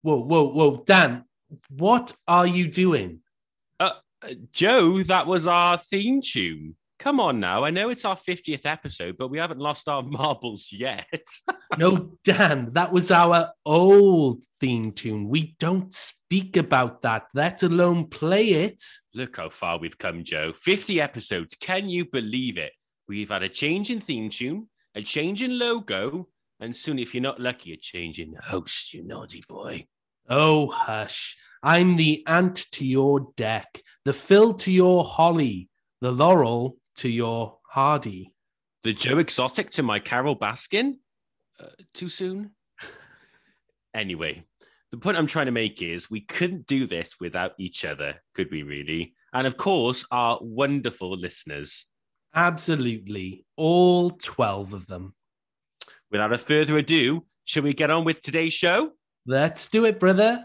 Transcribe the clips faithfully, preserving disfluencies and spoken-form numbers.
whoa, whoa, whoa, Dan, what are you doing? Uh, Joe, that was our theme tune. Come on now. I know it's our fiftieth episode, but we haven't lost our marbles yet. No, Dan, that was our old theme tune. We don't speak about that, let alone play it. Look how far we've come, Joe. fifty episodes. Can you believe it? We've had a change in theme tune, a change in logo, and soon, if you're not lucky, a change in host, you naughty boy. Oh, hush. I'm the ant to your deck, the Phil to your Holly, the Laurel to your Hardy. The Joe Exotic to my Carol Baskin? Uh, too soon? Anyway, the point I'm trying to make is we couldn't do this without each other, could we really? And of course, our wonderful listeners. Absolutely. All twelve of them. Without a further ado, shall we get on with today's show? Let's do it, brother.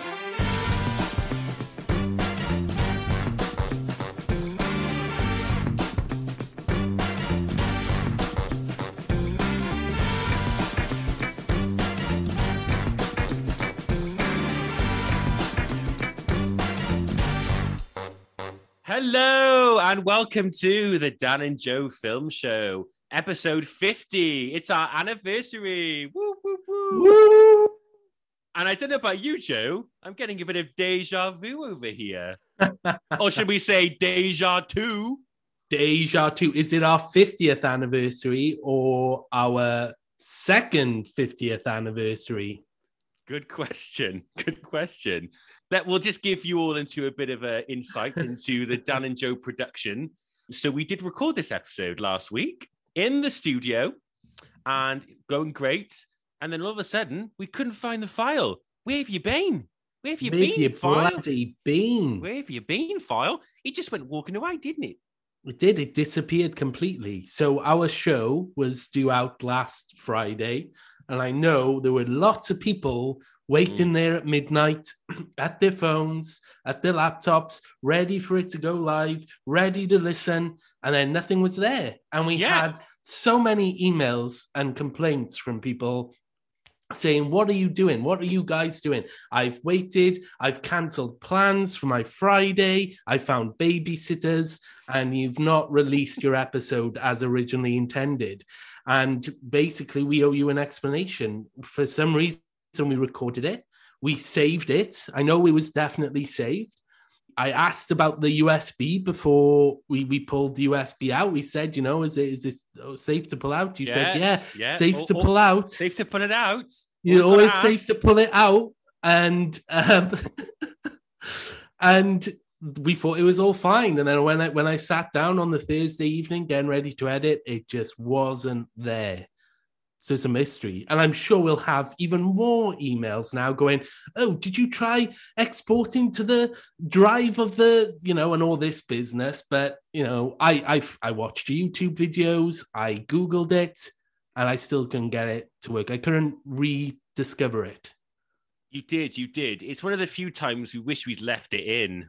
Hello and welcome to the Dan and Joe Film Show, episode fifty. It's our anniversary. Woo, woo, woo. Woo! And I don't know about you, Joe. I'm getting a bit of deja vu over here. Or should we say deja two? Deja two. Is it our fiftieth anniversary or our second fiftieth anniversary? Good question. Good question. That will just give you all into a bit of an insight into the Dan and Joe production. So we did record this episode last week in the studio and going great. And then all of a sudden, we couldn't find the file. Where have you been? Where have you Where been, have you file? bloody been? Where have you been, file? It just went walking away, didn't it? It did. It disappeared completely. So our show was due out last Friday. And I know there were lots of people waiting mm. there at midnight at their phones, at their laptops, ready for it to go live, ready to listen. And then nothing was there. And we yeah. had so many emails and complaints from people saying, what are you doing? What are you guys doing? I've waited. I've cancelled plans for my Friday. I found babysitters and you've not released your episode as originally intended. And basically, we owe you an explanation. For some reason, we recorded it. We saved it. I know it was definitely saved. I asked about the U S B before we, we pulled the U S B out. We said, you know, is it is this safe to pull out? You yeah, said, yeah, yeah. safe or, to pull out. Safe to pull it out. You're always safe to pull it out. And um, and we thought it was all fine. And then when I when I sat down on the Thursday evening, getting ready to edit, it just wasn't there. So it's a mystery. And I'm sure we'll have even more emails now going, oh, did you try exporting to the drive of the, you know, and all this business? But, you know, I I've, I watched YouTube videos, I Googled it, and I still couldn't get it to work. I couldn't rediscover it. You did, you did. It's one of the few times we wish we'd left it in.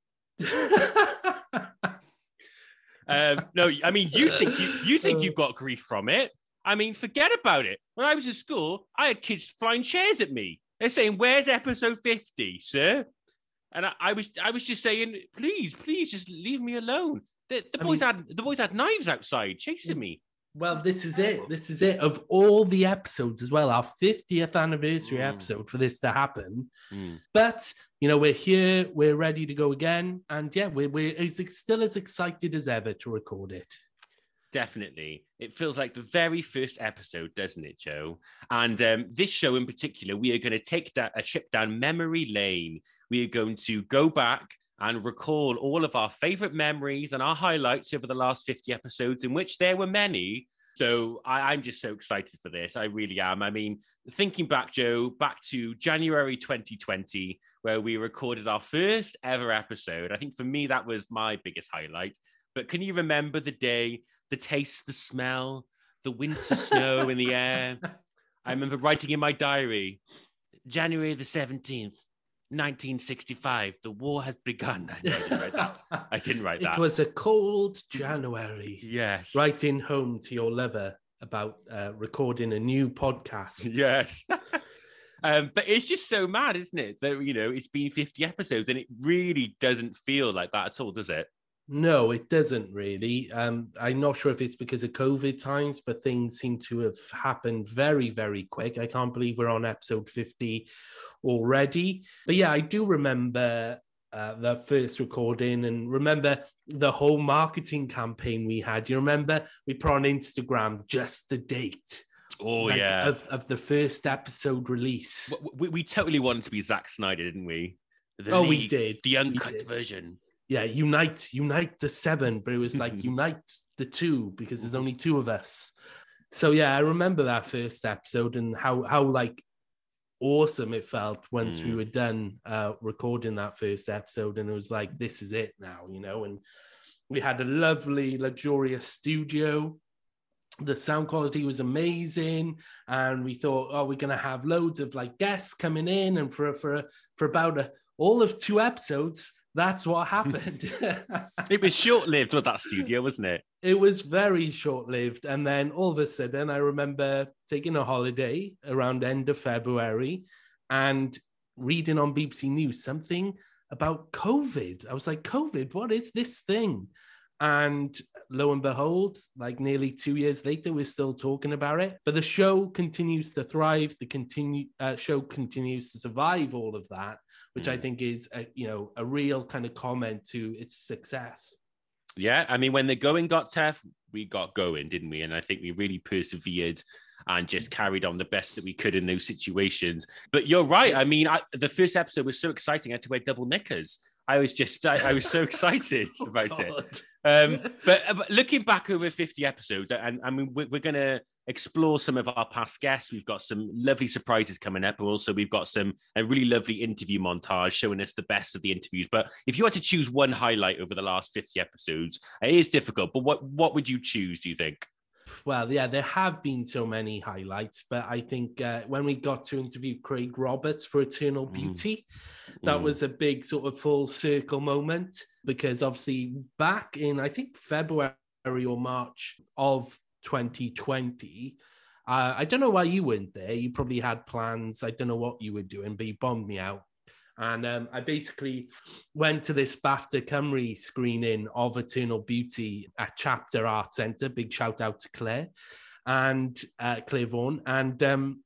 um, no, I mean, you think you, you think you got grief from it. I mean, forget about it. When I was in school, I had kids flying chairs at me. They're saying, "Where's episode fifty, sir?" And I, I was, I was just saying, "Please, please, just leave me alone." The, the boys mean, had, the boys had knives outside chasing me. Well, this is it. This is it. Of all the episodes as well, our fiftieth anniversary mm. episode for this to happen. Mm. But you know, we're here. We're ready to go again, and yeah, we're we're as, still as excited as ever to record it. Definitely. It feels like the very first episode, doesn't it, Joe? And um, this show in particular, we are going to take that, a trip down memory lane. We are going to go back and recall all of our favorite memories and our highlights over the last fifty episodes, in which there were many. So I, I'm just so excited for this. I really am. I mean, thinking back, Joe, back to January twenty twenty, where we recorded our first ever episode. I think for me, that was my biggest highlight. But can you remember the day, the taste, the smell, the winter snow in the air? I remember writing in my diary, January the seventeenth, nineteen sixty-five, the war has begun. I didn't write that. I didn't write that. It was a cold January. Yes. Writing home to your lover about uh, recording a new podcast. Yes. Um, but it's just so mad, isn't it? That, you know, it's been fifty episodes and it really doesn't feel like that at all, does it? No, it doesn't really. Um, I'm not sure if it's because of COVID times, but things seem to have happened very, very quick. I can't believe we're on episode fifty already. But yeah, I do remember uh, the first recording and remember the whole marketing campaign we had. You remember we put on Instagram just the date. Oh, like, yeah. Of, of the first episode release. We, we totally wanted to be Zack Snyder, didn't we? The oh, league, we did. The uncut did. version. Yeah, unite, unite the seven, but it was like unite the two because there's only two of us. So yeah, I remember that first episode and how how like awesome it felt once mm. we were done uh, recording that first episode, and it was like, this is it now, you know. And we had a lovely, luxurious studio. The sound quality was amazing, and we thought, oh, we're gonna have loads of like guests coming in, and for for for about a, all of two episodes. That's what happened. It was short-lived with that studio, wasn't it? It was very short-lived. And then all of a sudden, I remember taking a holiday around end of February and reading on B B C News something about COVID. I was like, COVID, what is this thing? And lo and behold, like nearly two years later, we're still talking about it. But the show continues to thrive. The continue uh, show continues to survive all of that, which mm. I think is, a, you know, a real kind of comment to its success. Yeah, I mean, when the going got tough, we got going, didn't we? And I think we really persevered and just carried on the best that we could in those situations. But you're right. I mean, I, the first episode was so exciting. I had to wear double knickers. I was just, I, I was so excited oh, about God. it. Um, but, but looking back over fifty episodes, and I mean, we're, we're going to explore some of our past guests. We've got some lovely surprises coming up. And also we've got some, a really lovely interview montage showing us the best of the interviews. But if you had to choose one highlight over the last fifty episodes, it is difficult, but what, what would you choose, do you think? Well, yeah, there have been so many highlights, but I think uh, when we got to interview Craig Roberts for Eternal Beauty, mm. that mm. was a big sort of full circle moment, because obviously back in, I think, February or March of twenty twenty, uh, I don't know why you weren't there. You probably had plans. I don't know what you were doing, but you bombed me out. And um, I basically went to this BAFTA Cymru screening of Eternal Beauty at Chapter Art Centre. Big shout out to Claire and uh, Claire Vaughan. And um,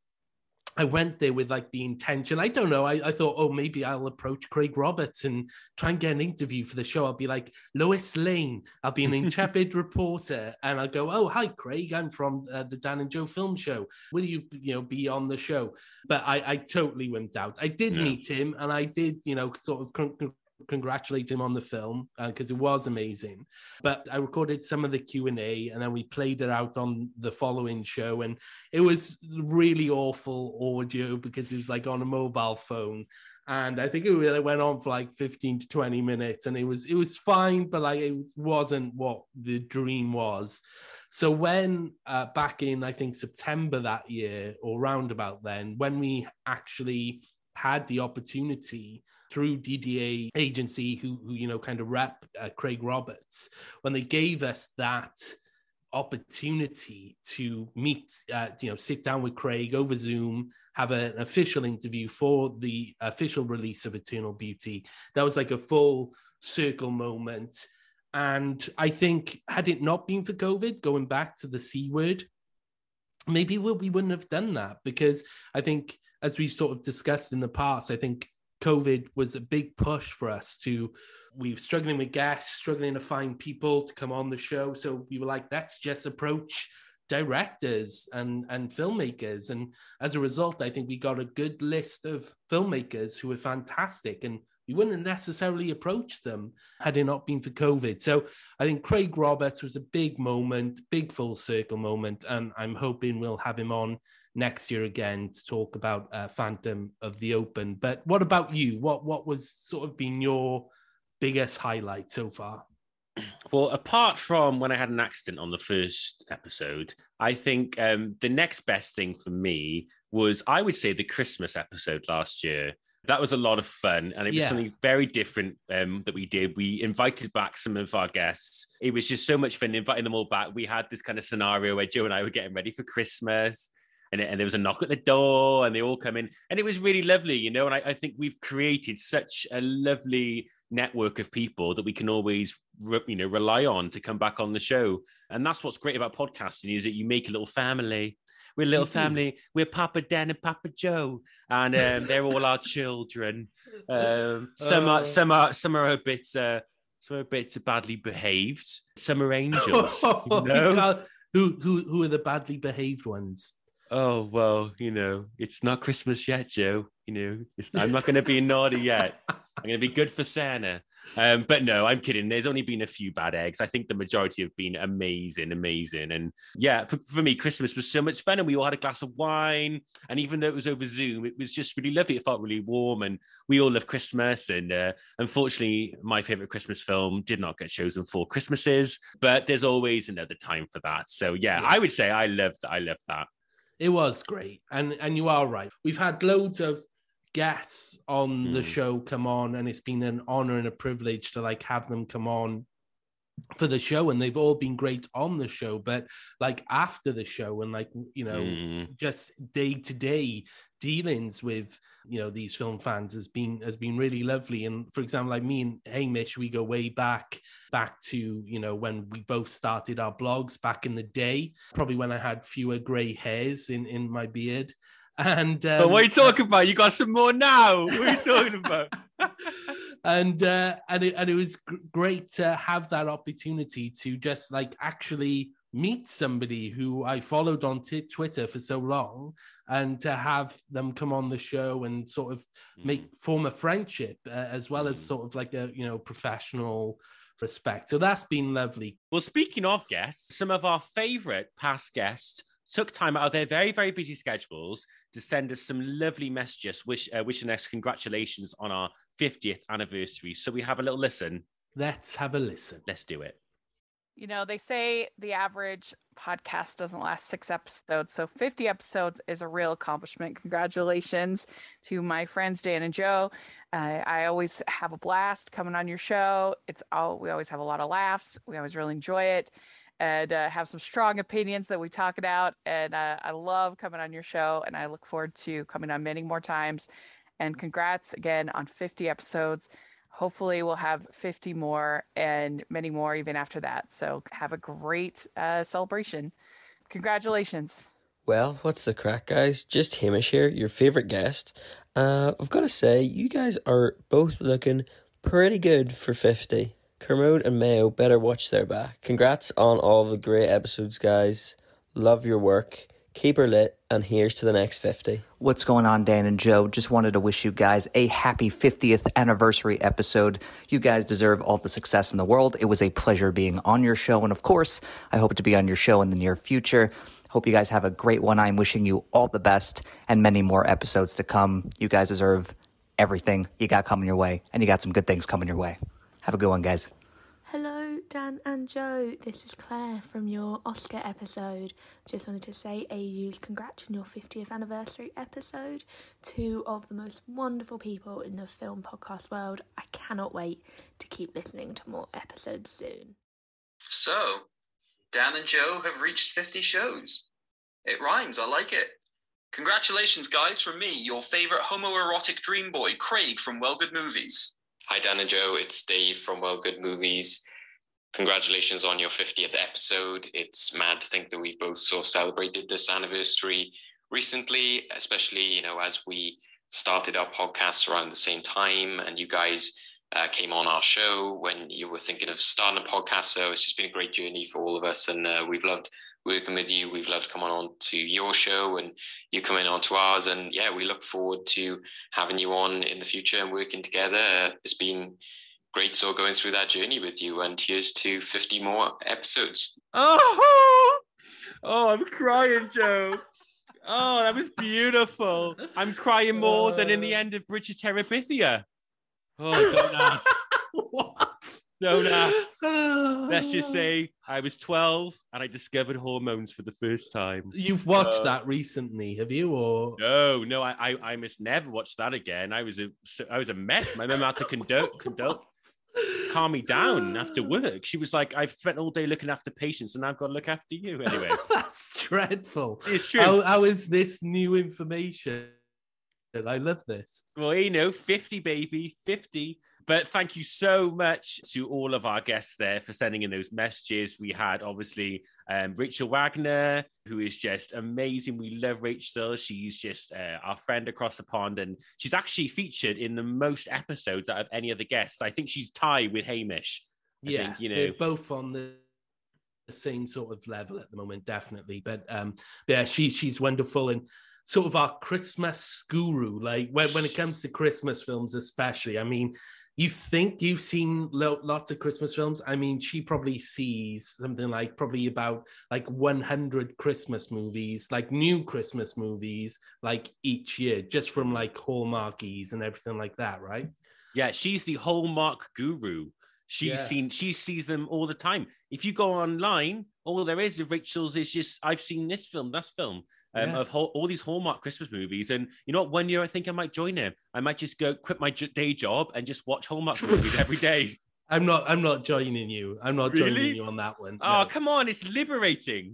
I went there with like the intention. I don't know. I, I thought, oh, maybe I'll approach Craig Roberts and try and get an interview for the show. I'll be like Lois Lane. I'll be an intrepid reporter, and I'll go, oh, hi, Craig. I'm from uh, the Dan and Joe Film Show. Will you, you know, be on the show? But I, I totally wimped out. I did yeah. meet him, and I did, you know, sort of con- congratulate him on the film because uh, it was amazing. But I recorded some of the Q and A, and then we played it out on the following show, and it was really awful audio because it was like on a mobile phone, and I think it went on for like fifteen to twenty minutes, and it was it was fine, but like it wasn't what the dream was. So when uh, back in I think September that year or roundabout then, when we actually had the opportunity through D D A agency who, who you know, kind of rep uh, Craig Roberts, when they gave us that opportunity to meet, uh, you know, sit down with Craig over Zoom, have a, an official interview for the official release of Eternal Beauty, that was like a full circle moment. And I think had it not been for COVID, going back to the C word, maybe we, we wouldn't have done that, because I think, as we sort of discussed in the past, I think COVID was a big push for us to, we were struggling with guests, struggling to find people to come on the show. So we were like, let's just approach directors and, and filmmakers. And as a result, I think we got a good list of filmmakers who were fantastic, and we wouldn't have necessarily approached them had it not been for COVID. So I think Craig Roberts was a big moment, big full circle moment. And I'm hoping we'll have him on next year again to talk about uh, Phantom of the Open. But what about you? What what was sort of been your biggest highlight so far? Well, apart from when I had an accident on the first episode, I think um, the next best thing for me was, I would say, the Christmas episode last year. That was a lot of fun, and it was yeah. something very different um, that we did. We invited back some of our guests. It was just so much fun inviting them all back. We had this kind of scenario where Joe and I were getting ready for Christmas, and, and there was a knock at the door, and they all come in, and it was really lovely, you know. And I, I think we've created such a lovely network of people that we can always, you know, rely on to come back on the show. And that's what's great about podcasting, is that you make a little family. We're a little mm-hmm. family. We're Papa Dan and Papa Joe, and um, they're all our children. Um, some uh, are, some are, some are a bit, uh, some are a bit badly behaved. Some are angels. You know? who, who, who are the badly behaved ones? Oh well, you know, it's not Christmas yet, Joe. You know, it's, I'm not going to be naughty yet. I'm going to be good for Santa. Um, but no, I'm kidding. There's only been a few bad eggs. I think the majority have been amazing, amazing. And yeah, for, for me, Christmas was so much fun, and we all had a glass of wine. And even though it was over Zoom, it was just really lovely. It felt really warm, and we all love Christmas. And uh, unfortunately, my favorite Christmas film did not get chosen for Christmases, but there's always another time for that. So yeah, yeah. I would say I loved, I loved that. It was great. And, and you are right. We've had loads of guests on mm. the show come on, and it's been an honor and a privilege to like have them come on for the show, and they've all been great on the show. But like after the show, and like, you know, mm. just day to day dealings with, you know, these film fans has been has been really lovely. And for example, like me and Hamish, we go way back back to, you know, when we both started our blogs back in the day, probably when I had fewer gray hairs in in my beard. And um, but what are you talking about? You got some more now. What are you talking about? and uh, and it and it was g- great to have that opportunity to just like actually meet somebody who I followed on t- Twitter for so long, and to have them come on the show and sort of mm. make form a friendship uh, as well mm. as sort of like a, you know, professional respect. So that's been lovely. Well, speaking of guests, some of our favorite past guests took time out of their very, very busy schedules to send us some lovely messages, wish, uh, wishing us congratulations on our fiftieth anniversary. So we have a little listen. Let's have a listen. Let's do it. You know, they say the average podcast doesn't last six episodes, so fifty episodes is a real accomplishment. Congratulations to my friends Dan and Joe. Uh, I always have a blast coming on your show. It's all we always have a lot of laughs. We always really enjoy it, and uh, have some strong opinions that we talk it out. And uh, I love coming on your show, and I look forward to coming on many more times. And congrats again on fifty episodes. Hopefully we'll have fifty more and many more even after that. So have a great uh, celebration. Congratulations. Well, what's the crack, guys? Just Hamish here, your favourite guest. Uh, I've got to say, you guys are both looking pretty good for fifty. Kermode and Mayo better watch their back. Congrats on all the great episodes, guys. Love your work. Keep her lit, and here's to the next fifty. What's going on, Dan and Joe? Just wanted to wish you guys a happy fiftieth anniversary episode. You guys deserve all the success in the world. It was a pleasure being on your show, and of course, I hope to be on your show in the near future. Hope you guys have a great one. I'm wishing you all the best and many more episodes to come. You guys deserve everything you got coming your way, and you got some good things coming your way. Have a good one, guys. Hello, Dan and Joe. This is Claire from your Oscar episode. Just wanted to say a huge congrats on your fiftieth anniversary episode. Two of the most wonderful people in the film podcast world. I cannot wait to keep listening to more episodes soon. So, Dan and Joe have reached fifty shows. It rhymes, I like it. Congratulations, guys, from me, your favourite homoerotic dream boy, Craig from Well Good Movies. Hi, Dan and Joe. It's Dave from Well Good Movies. Congratulations on your fiftieth episode. It's mad to think that we've both sort of celebrated this anniversary recently, especially, you know, as we started our podcasts around the same time, and you guys uh, came on our show when you were thinking of starting a podcast. So it's just been a great journey for all of us, and uh, we've loved working with you. We've loved coming on to your show and you coming on to ours. And yeah, we look forward to having you on in the future and working together. Uh, it's been great so going through that journey with you. And here's to fifty more episodes. Oh, oh, I'm crying, Joe. Oh, that was beautiful. I'm crying more uh... than in the end of Bridge of Terabithia. Oh, don't ask. What? Don't ask. Let's just say I was twelve and I discovered hormones for the first time. You've watched uh, that recently, have you? Or no, no, I, I, I must never watch that again. I was a, I was a mess. My mum had to condole, condole, calm me down after work. She was like, I've spent all day looking after patients and I've got to look after you anyway. That's dreadful. It's true. How, how is this new information? I love this. Well, you know, fifty, baby, fifty. But thank you so much to all of our guests there for sending in those messages. We had, obviously, um, Rachel Wagner, who is just amazing. We love Rachel. She's just uh, our friend across the pond. And she's actually featured in the most episodes out of any other guest. I think she's tied with Hamish. I yeah, think, you know, they're both on the the same sort of level at the moment, definitely. But um, yeah, she, she's wonderful. And sort of our Christmas guru, like when, when it comes to Christmas films, especially. I mean, you think you've seen lo- lots of Christmas films. I mean, she probably sees something like probably about like one hundred Christmas movies, like new Christmas movies, like each year, just from like Hallmarkies and everything like that, right? Yeah, she's the Hallmark guru. She's Yeah. seen, she sees them all the time. If you go online, all there is of Rachel's is just, I've seen this film, that film, um, Yeah. of whole, all these Hallmark Christmas movies. And you know what? One year I think I might join her. I might just go quit my j- day job and just watch Hallmark movies every day. I'm not. I'm not joining you. I'm not Really? joining you on that one. Oh, no. come on. It's liberating.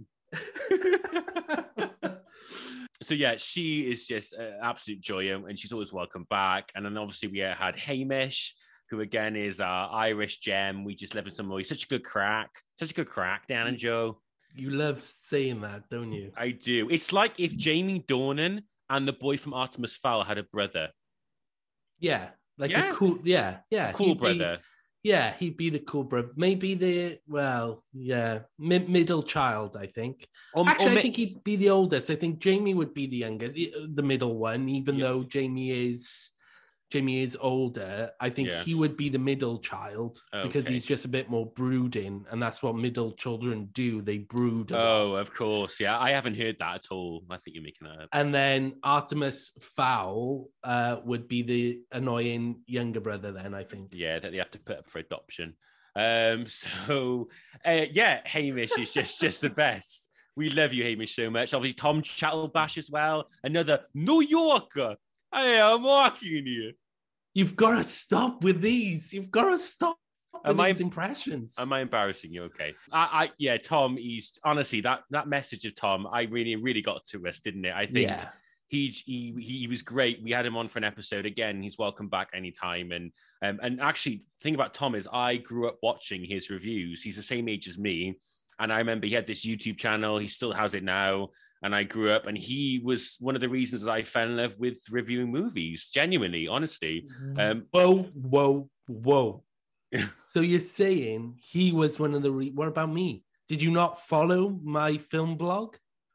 So yeah, she is just an absolute joy, and she's always welcome back. And then obviously we had Hamish, who again is our Irish gem. We just live in some way. Such a good crack. Such a good crack, Dan and Joe. You love saying that, don't you? I do. It's like if Jamie Dornan and the boy from Artemis Fowl had a brother. Yeah, like Yeah. a cool. Yeah, yeah, A cool he'd be- brother. yeah, he'd be the cool brother. Maybe the well, yeah, mi- middle child. I think. Or, Actually, or mi- I think he'd be the oldest. I think Jamie would be the youngest, i- the middle one. Even Yeah. though Jamie is Jamie is older, I think Yeah. he would be the middle child because Okay. he's just a bit more brooding, and that's what middle children do. They brood. A Oh, lot. of course. Yeah, I haven't heard that at all. I think you're making that up. And then Artemis Fowl uh, would be the annoying younger brother. Then I think. Yeah, that they have to put up for adoption. Um, so uh, yeah, Hamish is just just the best. We love you, Hamish, so much. Obviously, Tom Chattelbash as well. Another New Yorker. Hey, I'm walking here. You've got to stop with these. You've got to stop with Am I- these impressions. Am I embarrassing you? Okay. I, I yeah, Tom, he's honestly that that message of Tom, I really, really got to us, didn't it? I think yeah. he, he he was great. We had him on for an episode again. He's welcome back anytime. And um, and actually, the thing about Tom is I grew up watching his reviews. He's the same age as me. And I remember he had this YouTube channel. He still has it now. And I grew up, and he was one of the reasons that I fell in love with reviewing movies. Genuinely, honestly. Um, Whoa, whoa, whoa. So you're saying he was one of the... Re- what about me? Did you not follow my film blog?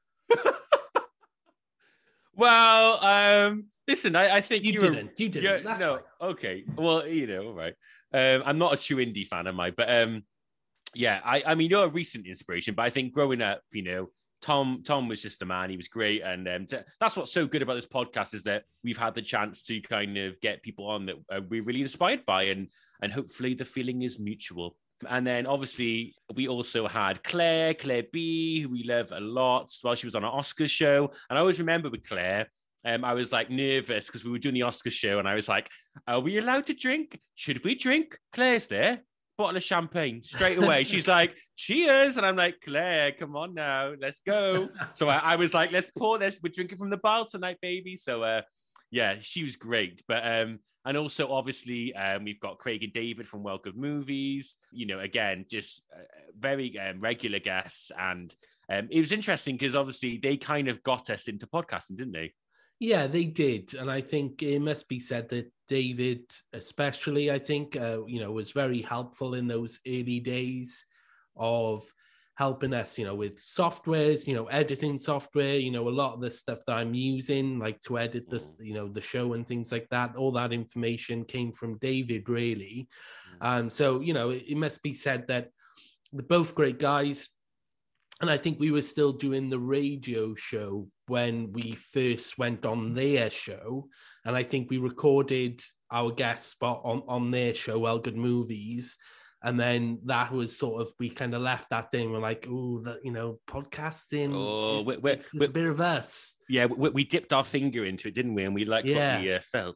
well, um, listen, I, I think You were- didn't. You didn't. Yeah, That's no, fine. okay. Well, you know, all right. Um, I'm not a true indie fan, am I? But um, yeah, I, I mean, you're a recent inspiration, but I think growing up, you know, Tom Tom was just the man. He was great. And um, to, that's what's so good about this podcast is that we've had the chance to kind of get people on that uh, we're really inspired by. And, and hopefully the feeling is mutual. And then obviously we also had Claire, Claire B, who we love a lot. Well, she was on an Oscars show. And I always remember with Claire, um, I was like nervous because we were doing the Oscars show. And I was like, are we allowed to drink? Should we drink? Claire's there. Bottle of champagne straight away. She's like, cheers. And I'm like, Claire, come on now, let's go. So I, I was like, let's pour this. We're drinking from the bottle tonight, baby. So uh, yeah, she was great. But um, and also obviously um, we've got Craig and David from Well Good Movies. You know, again, just uh, very um, regular guests. And um, it was interesting because obviously they kind of got us into podcasting, didn't they? Yeah, they did. And I think it must be said that David, especially, I think, uh, you know, was very helpful in those early days of helping us, you know, with softwares, you know, editing software, you know, a lot of the stuff that I'm using, like to edit this, you know, the show and things like that. All that information came from David, really. Um, so, you know, it, it must be said that they're both great guys. And I think we were still doing the radio show when we first went on their show. And I think we recorded our guest spot on, on their show, Well Good Movies. And then that was sort of, we kind of left that thing. We're like, oh, that, you know, podcasting, Oh, it's, we- we- it's, it's we- a bit of us. Yeah, we, we dipped our finger into it, didn't we? And we liked Yeah. what we uh, felt.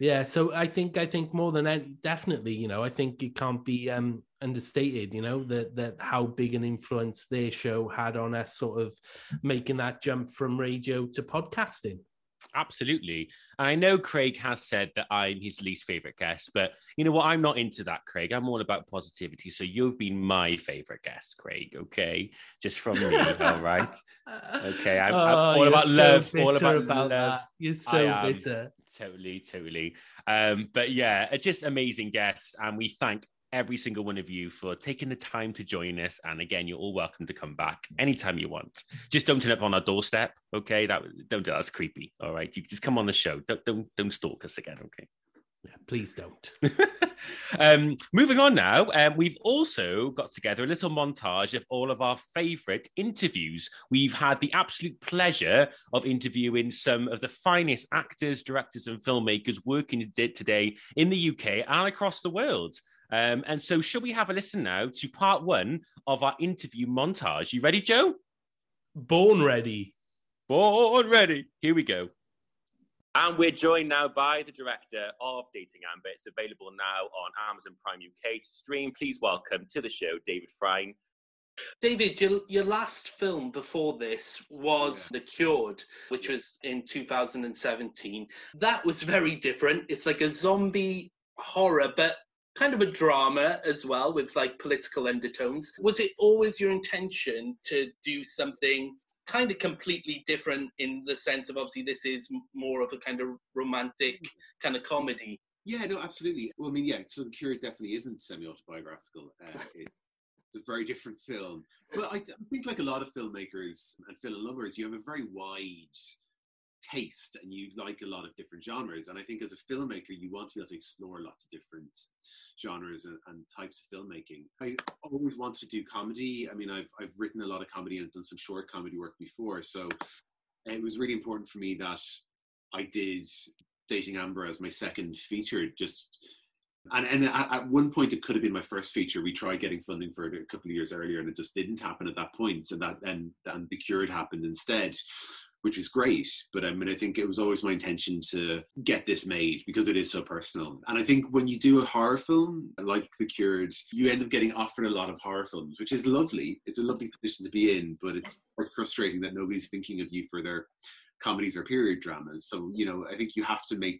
Yeah, so I think I think more than any, definitely, you know, I think it can't be um, understated, you know, that that how big an influence their show had on us, sort of making that jump from radio to podcasting. Absolutely. And I know Craig has said that I'm his least favorite guest, but you know what? I'm not into that, Craig. I'm all about positivity. So you've been my favorite guest, Craig. Okay. Just from me. All right. Okay. I'm, oh, I'm all you're about so love. bitter All about, about love. that. You're so bitter. Totally, totally. Um, but yeah, just amazing guests. And we thank every single one of you for taking the time to join us. And again, you're all welcome to come back anytime you want. Just don't turn up on our doorstep, okay? That don't do that. That's creepy. All right, you just come on the show. Don't don't don't stalk us again, okay? Yeah, please don't. um, moving on now, um, we've also got together a little montage of all of our favourite interviews. We've had the absolute pleasure of interviewing some of the finest actors, directors, and filmmakers working today in the U K and across the world. Um, and so shall we have a listen now to part one of our interview montage? You ready, Joe? Born ready. Born ready. Here we go. And we're joined now by the director of Dating Amber. It's available now on Amazon Prime U K to stream. Please welcome to the show, David Frine. David, your, your last film before this was yeah. The Cured, which was in two thousand seventeen. That was very different. It's like a zombie horror, but kind of a drama as well, with like political undertones. Was it always your intention to do something kind of completely different, in the sense of, obviously this is more of a kind of romantic kind of comedy? Yeah, no, absolutely. Well, I mean, yeah, so The Cured definitely isn't semi-autobiographical. Uh, it's, it's a very different film. But I, th- I think like a lot of filmmakers and film lovers, you have a very wide taste and you like a lot of different genres. And I think as a filmmaker, you want to be able to explore lots of different genres and, and types of filmmaking. I always wanted to do comedy. I mean, I've I've written a lot of comedy and done some short comedy work before. So it was really important for me that I did Dating Amber as my second feature. Just and and at, at one point it could have been my first feature. We tried getting funding for it a couple of years earlier, and it just didn't happen at that point. So that and and The Cured happened instead, which was great. But I mean, I think it was always my intention to get this made because it is so personal. And I think when you do a horror film like The Cured, you end up getting offered a lot of horror films, which is lovely. It's a lovely position to be in, but it's quite frustrating that nobody's thinking of you for their comedies or period dramas. So, you know, I think you have to make,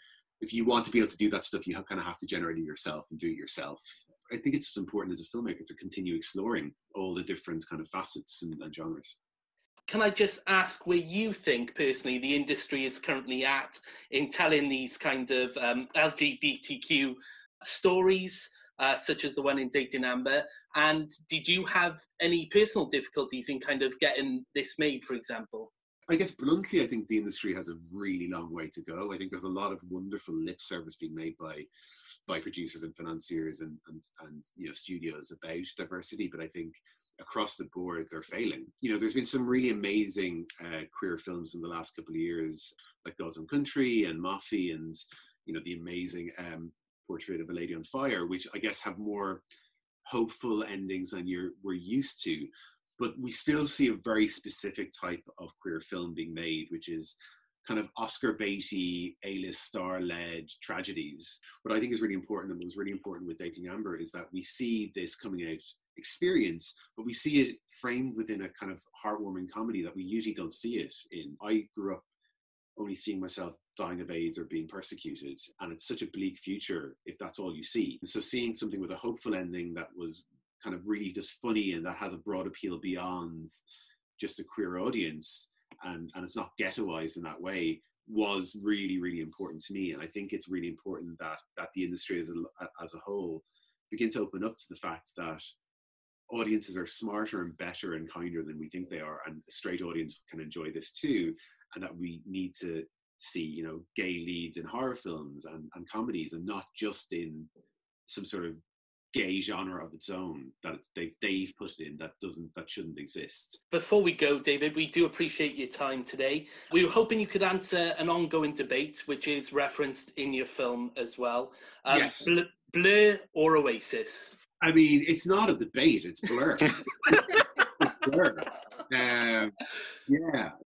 if you want to be able to do that stuff, you have, kind of have to generate it yourself and do it yourself. I think it's just important as a filmmaker to continue exploring all the different kind of facets and, and genres. Can I just ask where you think personally the industry is currently at in telling these kind of um, L G B T Q stories, uh, such as the one in Dating Amber? And did you have any personal difficulties in kind of getting this made, for example? I guess bluntly, I think the industry has a really long way to go. I think there's a lot of wonderful lip service being made by by producers and financiers and, and, and you know, studios about diversity, but I think across the board they're failing. You know, there's been some really amazing uh, queer films in the last couple of years, like God's Own Country and Mafi, and you know, the amazing um, Portrait of a Lady on Fire, which I guess have more hopeful endings than you're we're used to. But we still see a very specific type of queer film being made, which is kind of Oscar baity, A-list star-led tragedies. What I think is really important, and what was really important with Dating Amber, is that we see this coming out experience, but we see it framed within a kind of heartwarming comedy that we usually don't see it in. I grew up only seeing myself dying of AIDS or being persecuted, and it's such a bleak future if that's all you see. So seeing something with a hopeful ending that was kind of really just funny and that has a broad appeal beyond just a queer audience, and, and it's not ghettoized in that way, was really, really important to me. And I think it's really important that that the industry as a, as a whole begin to open up to the fact that audiences are smarter and better and kinder than we think they are, and the straight audience can enjoy this too, and that we need to see, you know, gay leads in horror films and, and comedies, and not just in some sort of gay genre of its own that they've, they've put it in that doesn't that shouldn't exist. Before we go, David, we do appreciate your time today. We were hoping you could answer an ongoing debate which is referenced in your film as well. Um, yes. Bl- Blur or Oasis? I mean, it's not a debate, it's Blur. It's Blur. Um, yeah.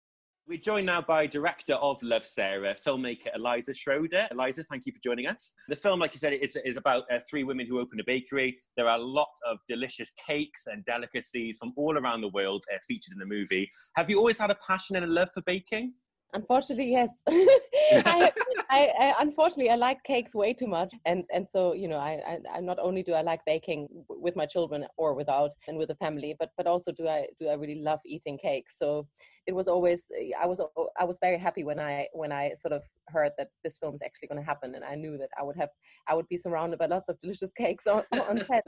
We're joined now by director of Love, Sarah, filmmaker Eliza Schroeder. Eliza, thank you for joining us. The film, like you said, is, is about uh, three women who open a bakery. There are a lot of delicious cakes and delicacies from all around the world uh, featured in the movie. Have you always had a passion and a love for baking? Unfortunately, yes. I, I, I, unfortunately, I like cakes way too much, and and so you know, I, I, I not only do I like baking with my children or without, and with the family, but but also do I do I really love eating cakes. So it was always I was I was very happy when I when I sort of heard that this film is actually going to happen, and I knew that I would have I would be surrounded by lots of delicious cakes on on set.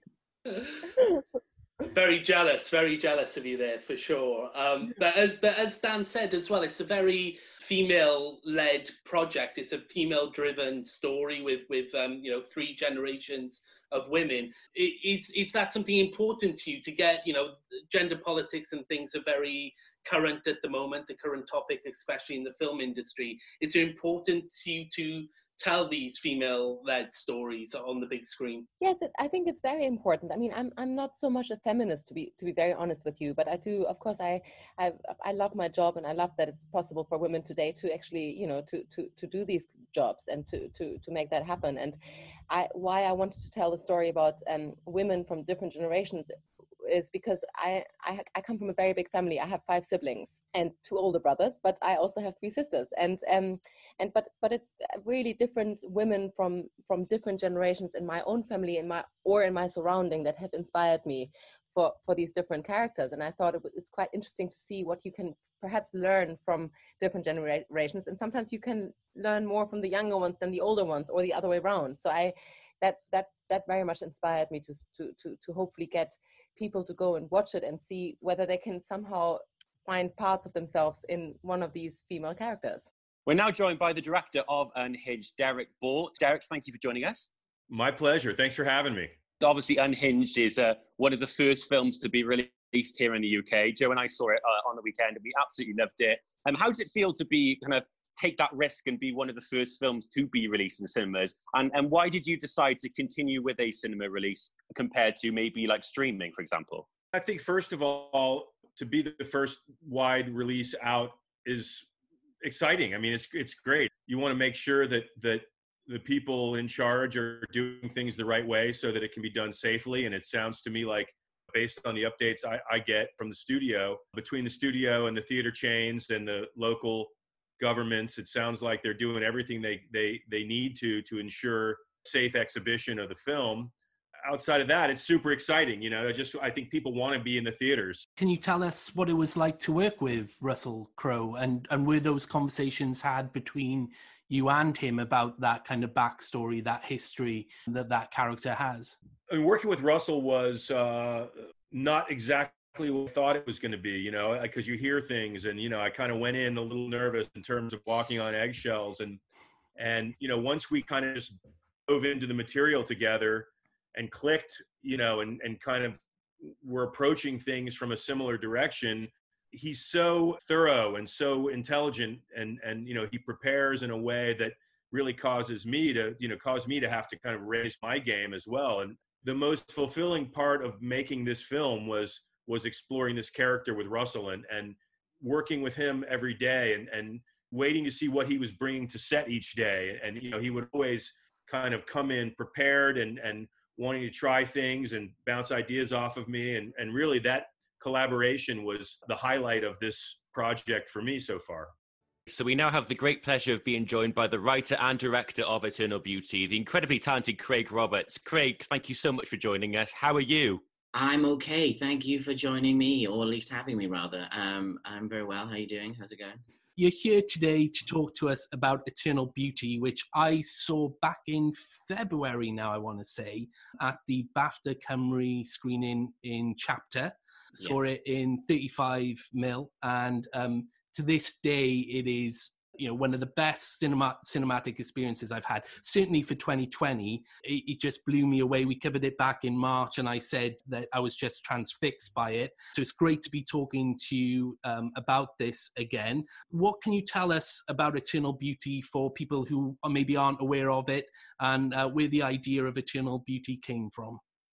Very jealous, very jealous of you there for sure. Um, but as but as Dan said as well, it's a very female-led project. It's a female-driven story with with um, you know three generations of women. Is is that something important to you to get? You know, gender politics and things are very current at the moment, a current topic, especially in the film industry. Is it important to you to tell these female-led stories on the big screen? Yes, it, I think it's very important. I mean, I'm I'm not so much a feminist, to be to be very honest with you, but I do, of course, I I I love my job, and I love that it's possible for women today to actually, you know, to to to do these jobs and to to to make that happen. And I why I wanted to tell the story about um, women from different generations is because I, I I come from a very big family. I have five siblings and two older brothers, but I also have three sisters. And um and but but it's really different women from from different generations in my own family, in my or in my surrounding, that have inspired me for for these different characters. And I thought it was, it's quite interesting to see what you can perhaps learn from different generations. And sometimes you can learn more from the younger ones than the older ones, or the other way around. So I that that that very much inspired me to to to, to hopefully get people to go and watch it and see whether they can somehow find parts of themselves in one of these female characters. We're now joined by the director of Unhinged, Derek Bort. Derek, thank you for joining us. My pleasure. Thanks for having me. Obviously, Unhinged is uh, one of the first films to be released here in the U K. Joe and I saw it uh, on the weekend, and we absolutely loved it. Um, how does it feel to be kind of take that risk and be one of the first films to be released in cinemas? And and why did you decide to continue with a cinema release compared to maybe like streaming, for example? I think, first of all, to be the first wide release out is exciting. I mean, it's it's great. You want to make sure that that the people in charge are doing things the right way so that it can be done safely. And it sounds to me like, based on the updates I, I get from the studio, between the studio and the theater chains and the local governments, it sounds like they're doing everything they they they need to to ensure safe exhibition of the film. Outside of that, it's super exciting. You know, I just I think people want to be in the theaters. Can you tell us what it was like to work with Russell Crowe, and and were those conversations had between you and him about that kind of backstory, that history that that character has? I mean, working with Russell was uh, not exactly what I thought it was going to be, you know, because you hear things, and, you know, I kind of went in a little nervous in terms of walking on eggshells. And, and, you know, once we kind of just dove into the material together and clicked, you know, and, and kind of were approaching things from a similar direction, he's so thorough and so intelligent, and, and, you know, he prepares in a way that really causes me to, you know, cause me to have to kind of raise my game as well. And the most fulfilling part of making this film was was exploring this character with Russell, and, and working with him every day, and, and waiting to see what he was bringing to set each day. And, you know, he would always kind of come in prepared and, and wanting to try things and bounce ideas off of me. And, and really that collaboration was the highlight of this project for me so far. So we now have the great pleasure of being joined by the writer and director of Eternal Beauty, the incredibly talented Craig Roberts. Craig, thank you so much for joining us. How are you? I'm okay. Thank you for joining me, or at least having me, rather. Um, I'm very well. How are you doing? How's it going? You're here today to talk to us about Eternal Beauty, which I saw back in February now, I want to say, at the BAFTA Cymru screening in Chapter. Saw yeah. it in thirty-five mil, and um, to this day, it is, you know, one of the best cinema, cinematic experiences I've had. Certainly for twenty twenty, it, it just blew me away. We covered it back in March, and I said that I was just transfixed by it. So it's great to be talking to you um, about this again. What can you tell us about Eternal Beauty for people who maybe aren't aware of it, and uh, where the idea of Eternal Beauty came from?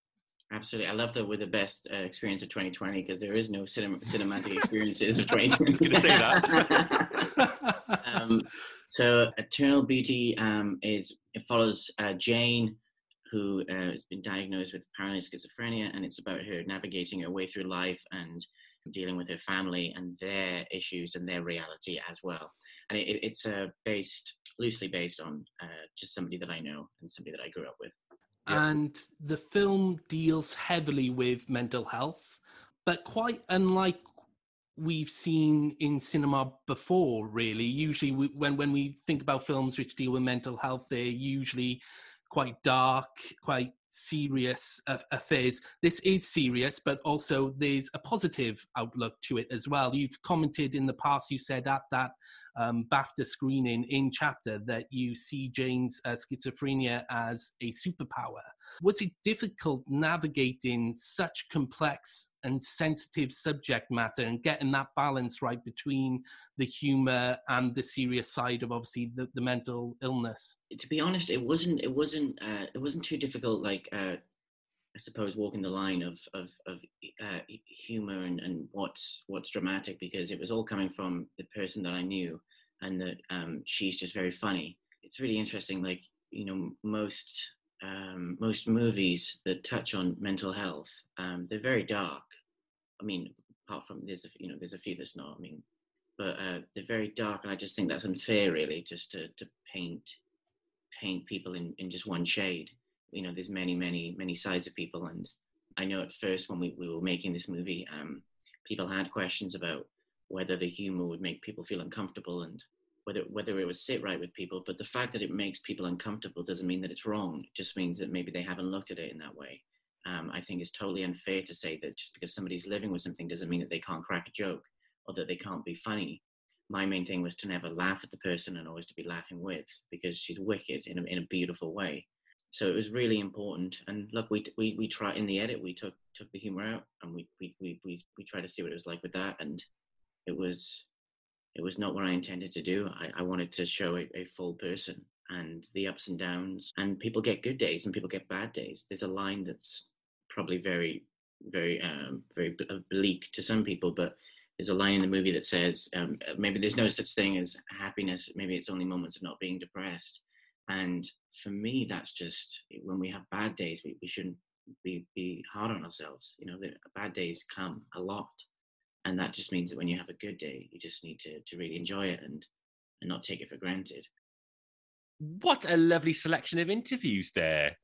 Absolutely. I love that we're the best uh, experience of twenty twenty because there is no cinema, cinematic experiences of twenty twenty. I was going to say that. um, so Eternal Beauty um, is, it follows uh, Jane, who uh, has been diagnosed with paranoid schizophrenia, and it's about her navigating her way through life and dealing with her family and their issues and their reality as well. And it, it's uh, based, loosely based on uh, just somebody that I know and somebody that I grew up with. Yeah. And the film deals heavily with mental health, but quite unlike we've seen in cinema before, really. Usually we, when, when we think about films which deal with mental health, they're usually quite dark, quite serious affairs. This is serious, but also there's a positive outlook to it as well. You've commented in the past, you said at that um, BAFTA screening in Chapter that you see Jane's uh, schizophrenia as a superpower. Was it difficult navigating such complex and sensitive subject matter and getting that balance right between the humor and the serious side of obviously the, the mental illness? To be honest, it wasn't. It wasn't. Uh, it wasn't too difficult. Like uh, I suppose walking the line of of, of uh, humor and, and what's what's dramatic, because it was all coming from the person that I knew, and that um, she's just very funny. It's really interesting. Like, you know, most um, most movies that touch on mental health, um, they're very dark. I mean, apart from there's a you know there's a few that's not. I mean, but uh, they're very dark, and I just think that's unfair, really, just to to paint. paint people in, in just one shade. You know, there's many, many, many sides of people. And I know at first when we, we were making this movie, um, people had questions about whether the humor would make people feel uncomfortable and whether whether it would sit right with people. But the fact that it makes people uncomfortable doesn't mean that it's wrong. It just means that maybe they haven't looked at it in that way. Um, I think it's totally unfair to say that just because somebody's living with something doesn't mean that they can't crack a joke or that they can't be funny. My main thing was to never laugh at the person and always to be laughing with, because she's wicked in a, in a beautiful way. So it was really important. And look, we we we tried in the edit, we took took the humor out, and we we we we, we tried to see what it was like with that. And it was it was not what I intended to do. I, I wanted to show a, a full person and the ups and downs. And people get good days and people get bad days. There's a line that's probably very very um, very bleak to some people, but there's a line in the movie that says, um, maybe there's no such thing as happiness. Maybe it's only moments of not being depressed. And for me, that's just, when we have bad days, we, we shouldn't be, be hard on ourselves. You know, the bad days come a lot. And that just means that when you have a good day, you just need to, to really enjoy it and, and not take it for granted. What a lovely selection of interviews there.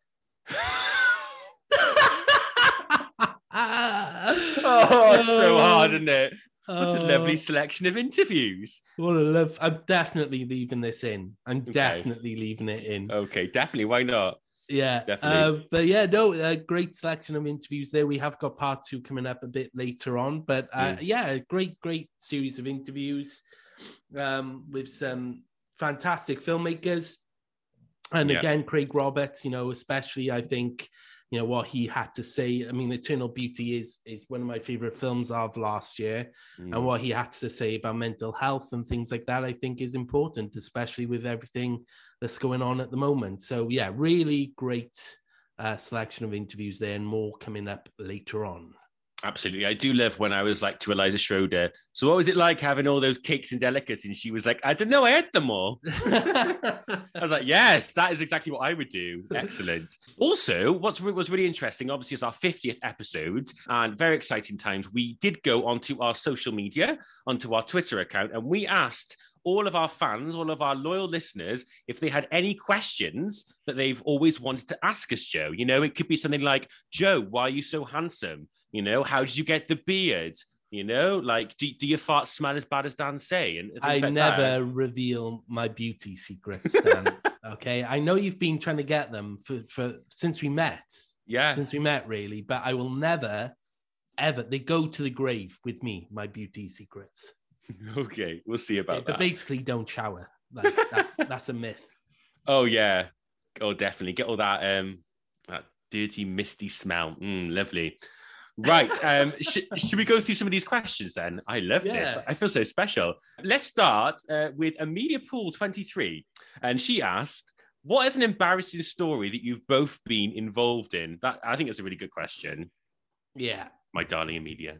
Oh, it's so hard, isn't it? What a lovely selection of interviews. What a love. I'm definitely leaving this in. I'm Okay. definitely leaving it in. Okay, definitely. Why not? Yeah. Definitely. Uh, but yeah, no, a great selection of interviews there. We have got part two coming up a bit later on. But uh, Mm. yeah, great, great series of interviews um, with some fantastic filmmakers. And Yeah. again, Craig Roberts, you know, especially, I think, you know, what he had to say. I mean, Eternal Beauty is is one of my favorite films of last year. Mm. And what he had to say about mental health and things like that, I think is important, especially with everything that's going on at the moment. So yeah, really great uh, selection of interviews there, and more coming up later on. Absolutely. I do love when I was like to Eliza Schroeder, so what was it like having all those cakes and delicacies? And she was like, I don't know, I ate them all. I was like, yes, that is exactly what I would do. Excellent. Also, what's re- was really interesting, obviously, it's our fiftieth episode and very exciting times. We did go onto our social media, onto our Twitter account, and we asked all of our fans, all of our loyal listeners, if they had any questions that they've always wanted to ask us, Joe. You know, it could be something like, Joe, why are you so handsome? You know, how did you get the beard? You know, like, do, do your farts smell as bad as Dan say? And I like never that. reveal my beauty secrets, Dan. Okay, I know you've been trying to get them for, for since we met. Yeah. Since we met, really. But I will never, ever, they go to the grave with me, my beauty secrets. Okay, we'll see about Yeah, that. but basically, don't shower. Like, that, that's a myth. Oh yeah, oh definitely get all that um that dirty misty smell. Mm, lovely. Right, um, sh- should we go through some of these questions then? I love this. Yeah. I feel so special. Let's start uh, with Amelia Poole twenty-three, and she asked, What is an embarrassing story that you've both been involved in? That I think it's a really good question. Yeah. My darling Amelia.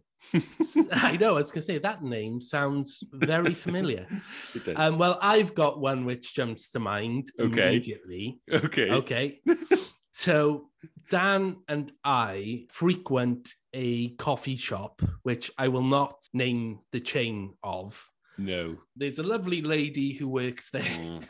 I know, I was going to say, that name sounds very familiar. It does. Um, well, I've got one which jumps to mind Okay. immediately. Okay. Okay. So Dan and I frequent a coffee shop, which I will not name the chain of. No. There's a lovely lady who works there, Mm.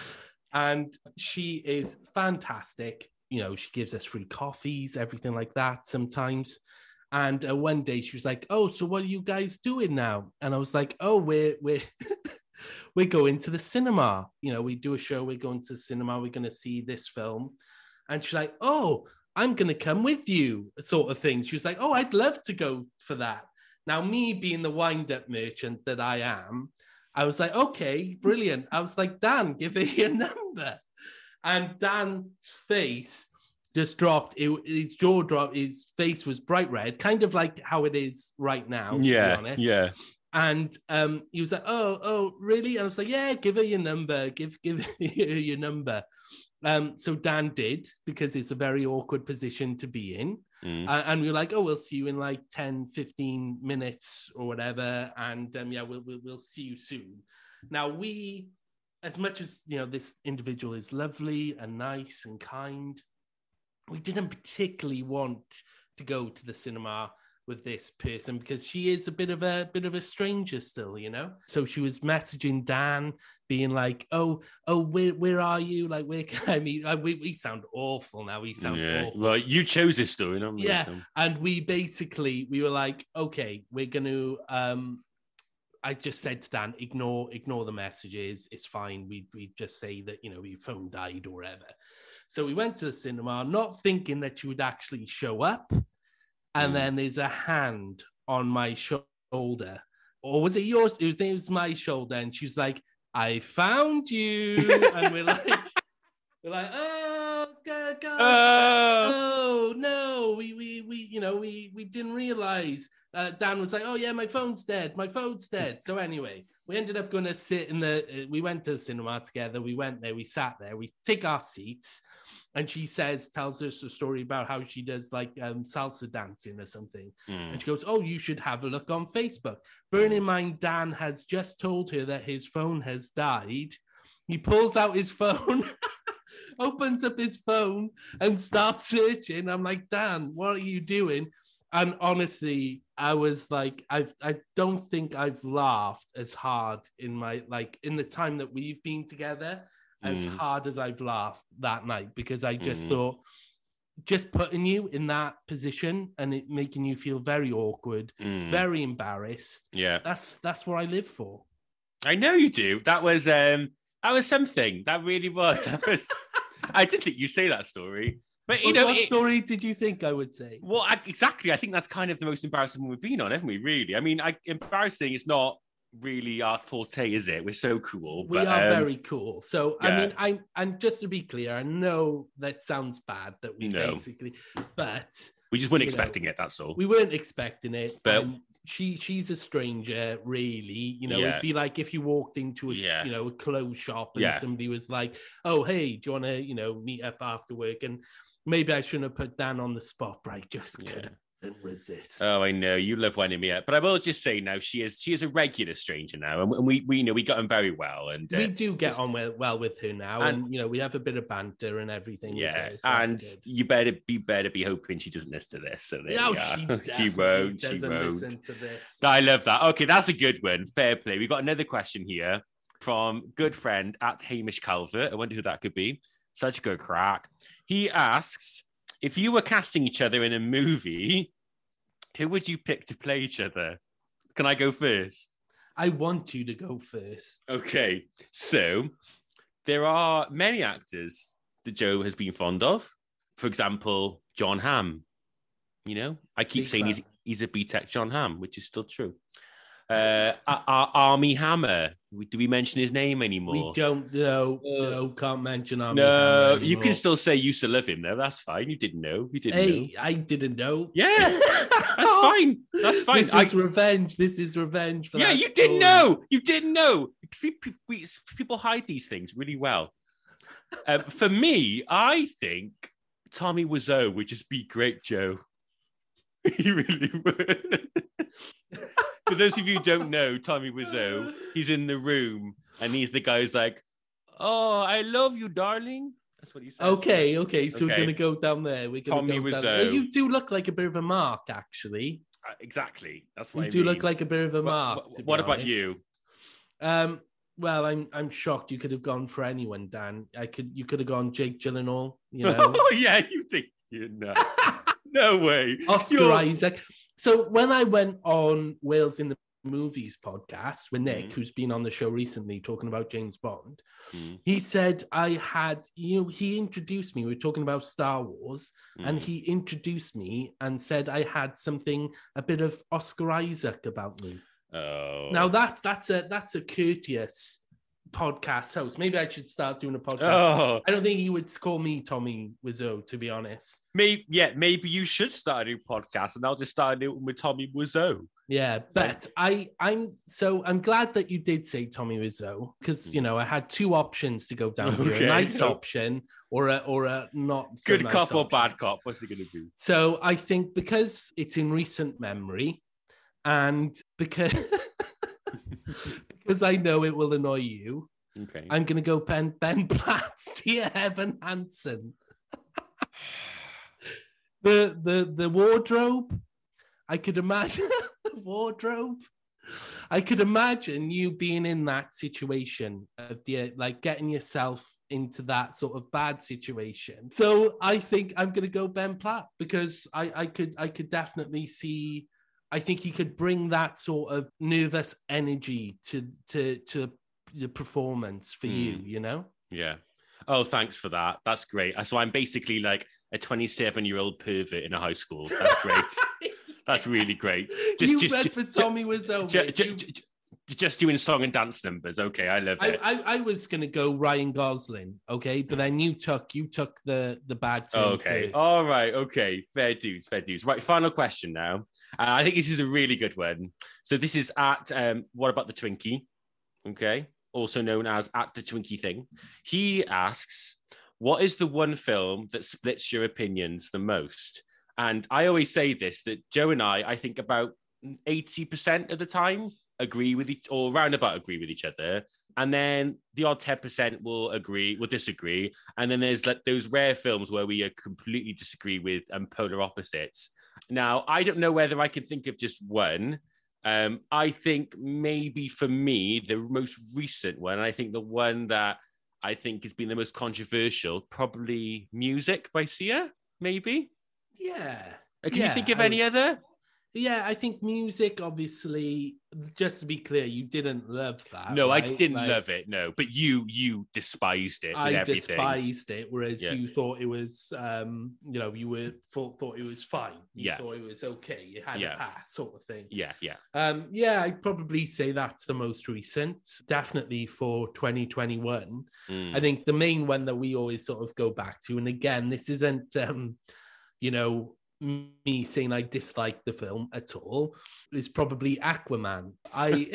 and she is fantastic. You know, she gives us free coffees, everything like that sometimes. And uh, one day she was like, "Oh, so what are you guys doing now?" And I was like, "Oh, we're we're we're going to the cinema. You know, we do a show. We're going to the cinema. We're going to see this film." And she's like, "Oh, I'm going to come with you," sort of thing. She was like, "Oh, I'd love to go for that." Now, me being the wind-up merchant that I am, I was like, "Okay, brilliant." I was like, "Dan, give her your number." And Dan's face just dropped. It, his jaw dropped. His face was bright red, kind of like how it is right now, to Yeah. be honest. Yeah. And um, he was like, "Oh, oh, really?" And I was like, "Yeah, give her your number. Give, give her your number." Um, so Dan did, because it's a very awkward position to be in. Mm. Uh, and we were like, "Oh, we'll see you in like ten, fifteen minutes or whatever. And um, yeah, we'll, we'll, we'll see you soon." Now, we, as much as, you know, this individual is lovely and nice and kind, we didn't particularly want to go to the cinema with this person because she is a bit of a bit of a stranger still, you know. So she was messaging Dan, being like, "Oh, oh, where where are you? Like, where can I meet?" Uh, we we sound awful now. We sound Yeah. awful. Well, you chose this story, not me. Yeah, so. and we basically we were like, "Okay, we're gonna." Um, I just said to Dan, "Ignore ignore the messages. It's fine. We we just say that, you know, your phone died or whatever." So we went to the cinema, not thinking that she would actually show up. And Mm. then there's a hand on my shoulder. Or was it yours? It was, it was my shoulder. And she's like, "I found you." And we're like, we're like, "Oh, God, God. Oh, no. We, we, we, you know, we, we didn't realize." Uh, Dan was like, "Oh, yeah, my phone's dead. My phone's dead." So anyway, we ended up going to sit in the, uh, we went to the cinema together. We went there, we sat there, we take our seats. And she says, tells us a story about how she does like um, salsa dancing or something. Mm. And she goes, "Oh, you should have a look on Facebook." Bearing in mind, Dan has just told her that his phone has died. He pulls out his phone, opens up his phone and starts searching. I'm like, "Dan, what are you doing?" And honestly, I was like, I I don't think I've laughed as hard in my, like, in the time that we've been together, as Mm. hard as I've laughed that night, because I just Mm. thought, just putting you in that position and it making you feel very awkward, Mm. very embarrassed. Yeah. That's that's what I live for. I know you do. That was um that was something. That really was. That was I did think you say that story. But you What- know, what it- story did you think I would say? well, I, exactly. I think that's kind of the most embarrassing one we've been on, haven't we? Really. I mean, I, embarrassing is not really our forte, is it? We're so cool. We but, are um, very cool. So I yeah. mean, I and just to be clear, I know that sounds bad that we No. basically, but We just weren't you know, expecting it. That's all. we weren't expecting it. But- and she she's a stranger, really. You know, Yeah. it'd be like if you walked into a sh- Yeah. you know a clothes shop and Yeah. somebody was like, "Oh, hey, do you want to you know meet up after work?" And maybe I shouldn't have put Dan on the spot, but I just Yeah. couldn't resist. Oh, I know you love winding me up, but I will just say now she is she is a regular stranger now, and we we you know we got on very well, and uh, we do get it's- on well, well with her now, And- and, you know we have a bit of banter and everything. yeah, with her, so that's and good. you better be better be hoping she doesn't listen to this. So there No, we are. she, she definitely won't. She doesn't won't. listen to this. I love that. Okay, that's a good one. Fair play. We've got another question here from good friend at Hamish Calvert. I wonder who that could be. Such a good crack. He asks, if you were casting each other in a movie, who would you pick to play each other? Can I go first? I want you to go first. Okay, so there are many actors that Joe has been fond of. For example, John Hamm. You know, I keep Big saying fan. he's, he's a B-Tech John Hamm, which is still true. Uh, Ar- Ar- Army Hammer. Do we mention his name anymore? We don't know. No, can't mention Army No, Hammer you anymore. can still say you used to love him, though. That's fine. You didn't know. You didn't know. Hey, I didn't know. Yeah, that's fine. That's fine. This I- is revenge. This is revenge. For yeah, that you didn't story. know. You didn't know. Pe- pe- we- People hide these things really well. Um, for me, I think Tommy Wiseau would just be great, Joe. He really would. For those of you who don't know, Tommy Wiseau, he's in the room and he's the guy who's like, "Oh, I love you, darling." That's what he says. Okay, okay. So Okay. we're gonna go down there. We're gonna Tommy go down Wiseau. there. You do look like a bit of a mark, actually. Uh, exactly. That's what You I do mean. look like a bit of a What- mark. what- to be what about honest. you? Um. Well, I'm I'm shocked. You could have gone for anyone, Dan. I could. You could have gone Jake Gyllenhaal. You know, Oh yeah, you think you know? No way. Oscar You're- Isaac. So when I went on Wales in the Movies podcast with Nick, Mm. who's been on the show recently talking about James Bond, Mm. he said I had, you know, he introduced me. We were talking about Star Wars, and Mm. he introduced me and said I had something, a bit of Oscar Isaac about me. Oh. Now that's that's a that's a courteous podcast host. Maybe I should start doing a podcast. Oh. I don't think he would call me Tommy Wiseau, to be honest. Maybe yeah, maybe you should start a new podcast, and I'll just start a new one with Tommy Wiseau. Yeah, but I, I'm so I'm glad that you did say Tommy Wiseau, because you know I had two options to go down here: Okay. a nice option or a or a not so Good nice cop or option. bad cop? What's it going to be? So I think because it's in recent memory, and because because I know it will annoy you, Okay. I'm going to go Ben Ben Platt's Dear Evan Hansen. the the the wardrobe, I could imagine the wardrobe. I could imagine you being in that situation of the, like getting yourself into that sort of bad situation. So I think I'm going to go Ben Platt, because I I could I could definitely see. I think he could bring that sort of nervous energy to to to the performance for you, Mm. you know? Yeah. Oh, thanks for that. That's great. So I'm basically like a twenty-seven-year-old pervert in a high school. That's great. That's really great. You read for Tommy Wiseau. ju- mate. ju- You- ju- ju- just doing song and dance numbers. Okay, I love I, it. I, I was gonna go Ryan Gosling, okay, but then you took you took the the bad turn Okay. first. All right. Okay. Fair dues. Fair dues. Right. Final question now. Uh, I think this is a really good one. So this is at um, What About the Twinkie? Okay. Also known as at the Twinkie Thing. He asks, what is the one film that splits your opinions the most? And I always say this, that Joe and I, I think about eighty percent of the time agree with each, or roundabout agree with each other. And then the odd ten percent will agree, will disagree. And then there's like those rare films where we uh, completely disagree with um, polar opposites. Now, I don't know whether I can think of just one. Um, I think maybe for me, the most recent one, I think the one that I think has been the most controversial, probably Music by Sia, maybe. Yeah. Uh, Can Yeah, you think of I any would- other? Yeah, I think Music, obviously, just to be clear, you didn't love that. No, I right? didn't Like, love it. No, but you you despised it with I everything. despised it, whereas Yeah. you thought it was, um, you know, you were thought, thought it was fine. You Yeah. thought it was okay. You had Yeah. a pass, sort of thing. Yeah, yeah. Um, yeah, I'd probably say that's the most recent, definitely for twenty twenty-one. Mm. I think the main one that we always sort of go back to, and again, this isn't, um, you know, me saying I dislike the film at all, is probably Aquaman. I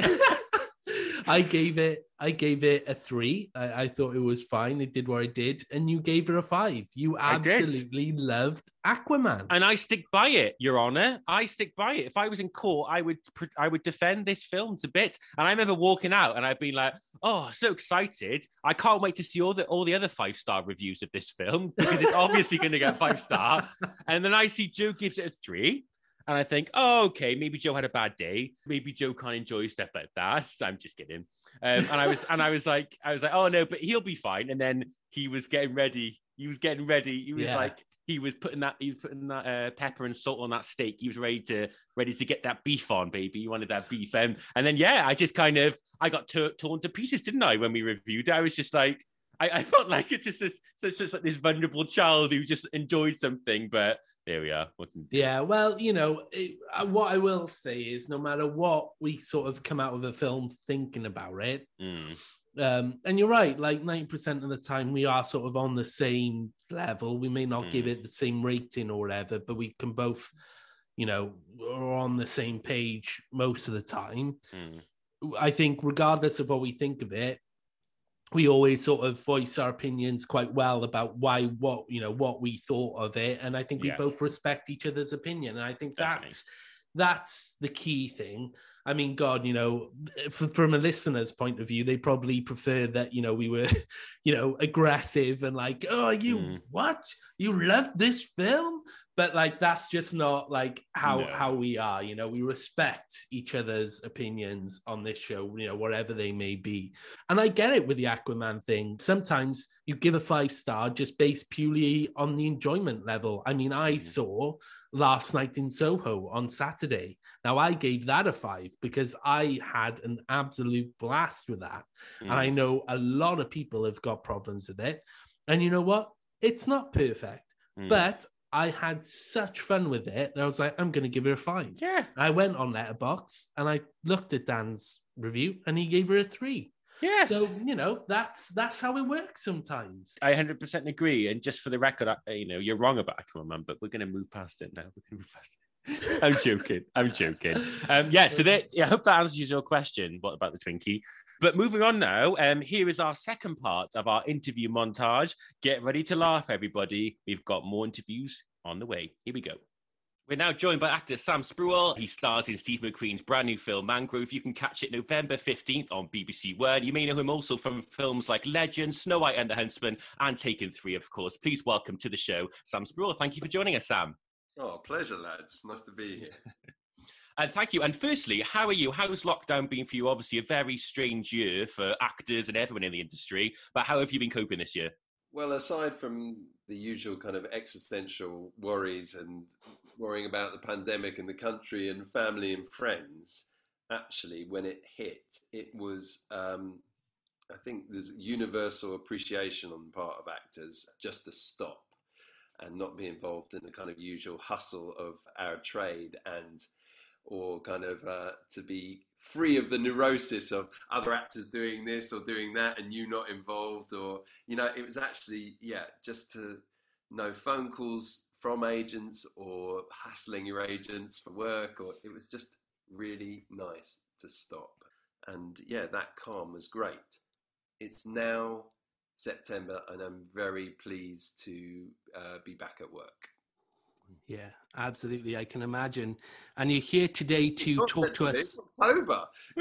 I gave it I gave it a three. I, I thought it was fine. It did what it did, and you gave it a five. You I did. absolutely loved Aquaman. And I stick by it, Your Honor. I stick by it. If I was in court, I would pr- I would defend this film to bits. And I remember walking out and I'd been like, "Oh, so excited! I can't wait to see all the all the other five star reviews of this film because it's obviously going to get five star." And then I see Joe gives it a three, and I think, "Oh, okay, maybe Joe had a bad day. Maybe Joe can't enjoy stuff like that." I'm just kidding. Um, and I was and I was like, I was like, "Oh no, but he'll be fine." And then he was getting ready. He was getting ready. He was Yeah. like. He was putting that. He was putting that uh, pepper and salt on that steak. He was ready to ready to get that beef on, baby. He wanted that beef, um, and then yeah, I just kind of I got t- torn to pieces, didn't I? When we reviewed it, I was just like, I, I felt like it's just this, so it's just like this vulnerable child who just enjoyed something. But there we are. What can you do? Yeah, well, you know, it, uh, what I will say is no matter what we sort of come out of the film thinking about it, Mm. um, and you're right, like ninety percent of the time we are sort of on the same level. We may not give Mm. it the same rating or whatever, but we can both, you know, are on the same page most of the time. Mm. I think regardless of what we think of it, we always sort of voice our opinions quite well about why, what, you know, what we thought of it. And I think we Yeah. both respect each other's opinion. And I think Definitely. that's, that's the key thing. I mean, God, you know, f- from a listener's point of view, they probably prefer that, you know, we were, you know, aggressive and like, oh, you, Mm. what? You love this film? But like, that's just not like how, No. how we are, you know, we respect each other's opinions on this show, you know, whatever they may be. And I get it with the Aquaman thing. Sometimes you give a five star just based purely on the enjoyment level. I mean, I Mhm. saw Last Night in Soho on Saturday. Now, I gave that a five because I had an absolute blast with that. And I Mm. know a lot of people have got problems with it. And you know what? It's not perfect, Mm. but I had such fun with it that I was like, I'm going to give it a five. Yeah. I went on Letterboxd and I looked at Dan's review and he gave her a three. Yes. So, you know, that's that's how it works sometimes. I one hundred percent agree. And just for the record, I, you know, you're wrong about Aquaman, but we're going to move past it now. We're going to move past it. I'm joking. I'm joking. Um, yeah, so that, yeah, I hope that answers your question. What about the Twinkie? But moving on now, um, here is our second part of our interview montage. Get ready to laugh, everybody. We've got more interviews on the way. Here we go. We're now joined by actor Sam Spruell. He stars in Steve McQueen's brand new film, Mangrove. You can catch it November fifteenth on B B C One. You may know him also from films like Legend, Snow White and the Huntsman, and Taken three, of course. Please welcome to the show, Sam Spruell. Thank you for joining us, Sam. Oh, pleasure, lads. Nice to be here. And thank you. And firstly, how are you? How's lockdown been for you? Obviously, a very strange year for actors and everyone in the industry. But how have you been coping this year? Well, aside from the usual kind of existential worries and worrying about the pandemic and the country and family and friends, actually, when it hit, it was, um, I think there's universal appreciation on the part of actors just to stop and not be involved in the kind of usual hustle of our trade, and or kind of uh, to be free of the neurosis of other actors doing this or doing that and you not involved, or, you know, it was actually, yeah, just to no phone calls from agents or hassling your agents for work, or it was just really nice to stop. And yeah, that calm was great. It's now September and I'm very pleased to uh, be back at work. Yeah, absolutely. I can imagine. And you're here today to Not talk to September, us. it's October.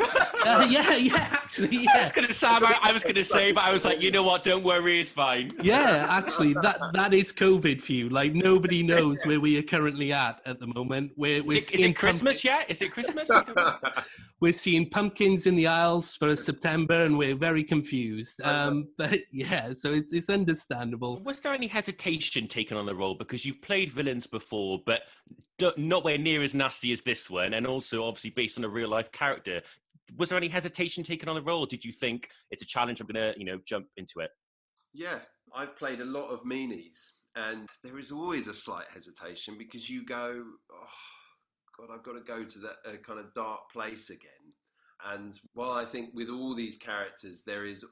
Uh, yeah, yeah, actually, yeah. I was going to say, I, I was going to say, but I was like, you know what? Don't worry, it's fine. Yeah, actually, that that is COVID for you. Like, nobody knows where we are currently at at the moment. We're, we're Is it, is it Christmas yet? Is it Christmas? We're seeing pumpkins in the aisles for September, and we're very confused. Um, but yeah, so it's it's understandable. Was there any hesitation taken on the role? Because you've played villains before, but d- nowhere near as nasty as this one, and also obviously based on a real life character. Was there any hesitation taken on the role? Did you think it's a challenge? I'm going to, you know, jump into it. Yeah, I've played a lot of meanies, and there is always a slight hesitation because you go, oh, God, I've got to go to that uh, kind of dark place again. And while I think with all these characters, there is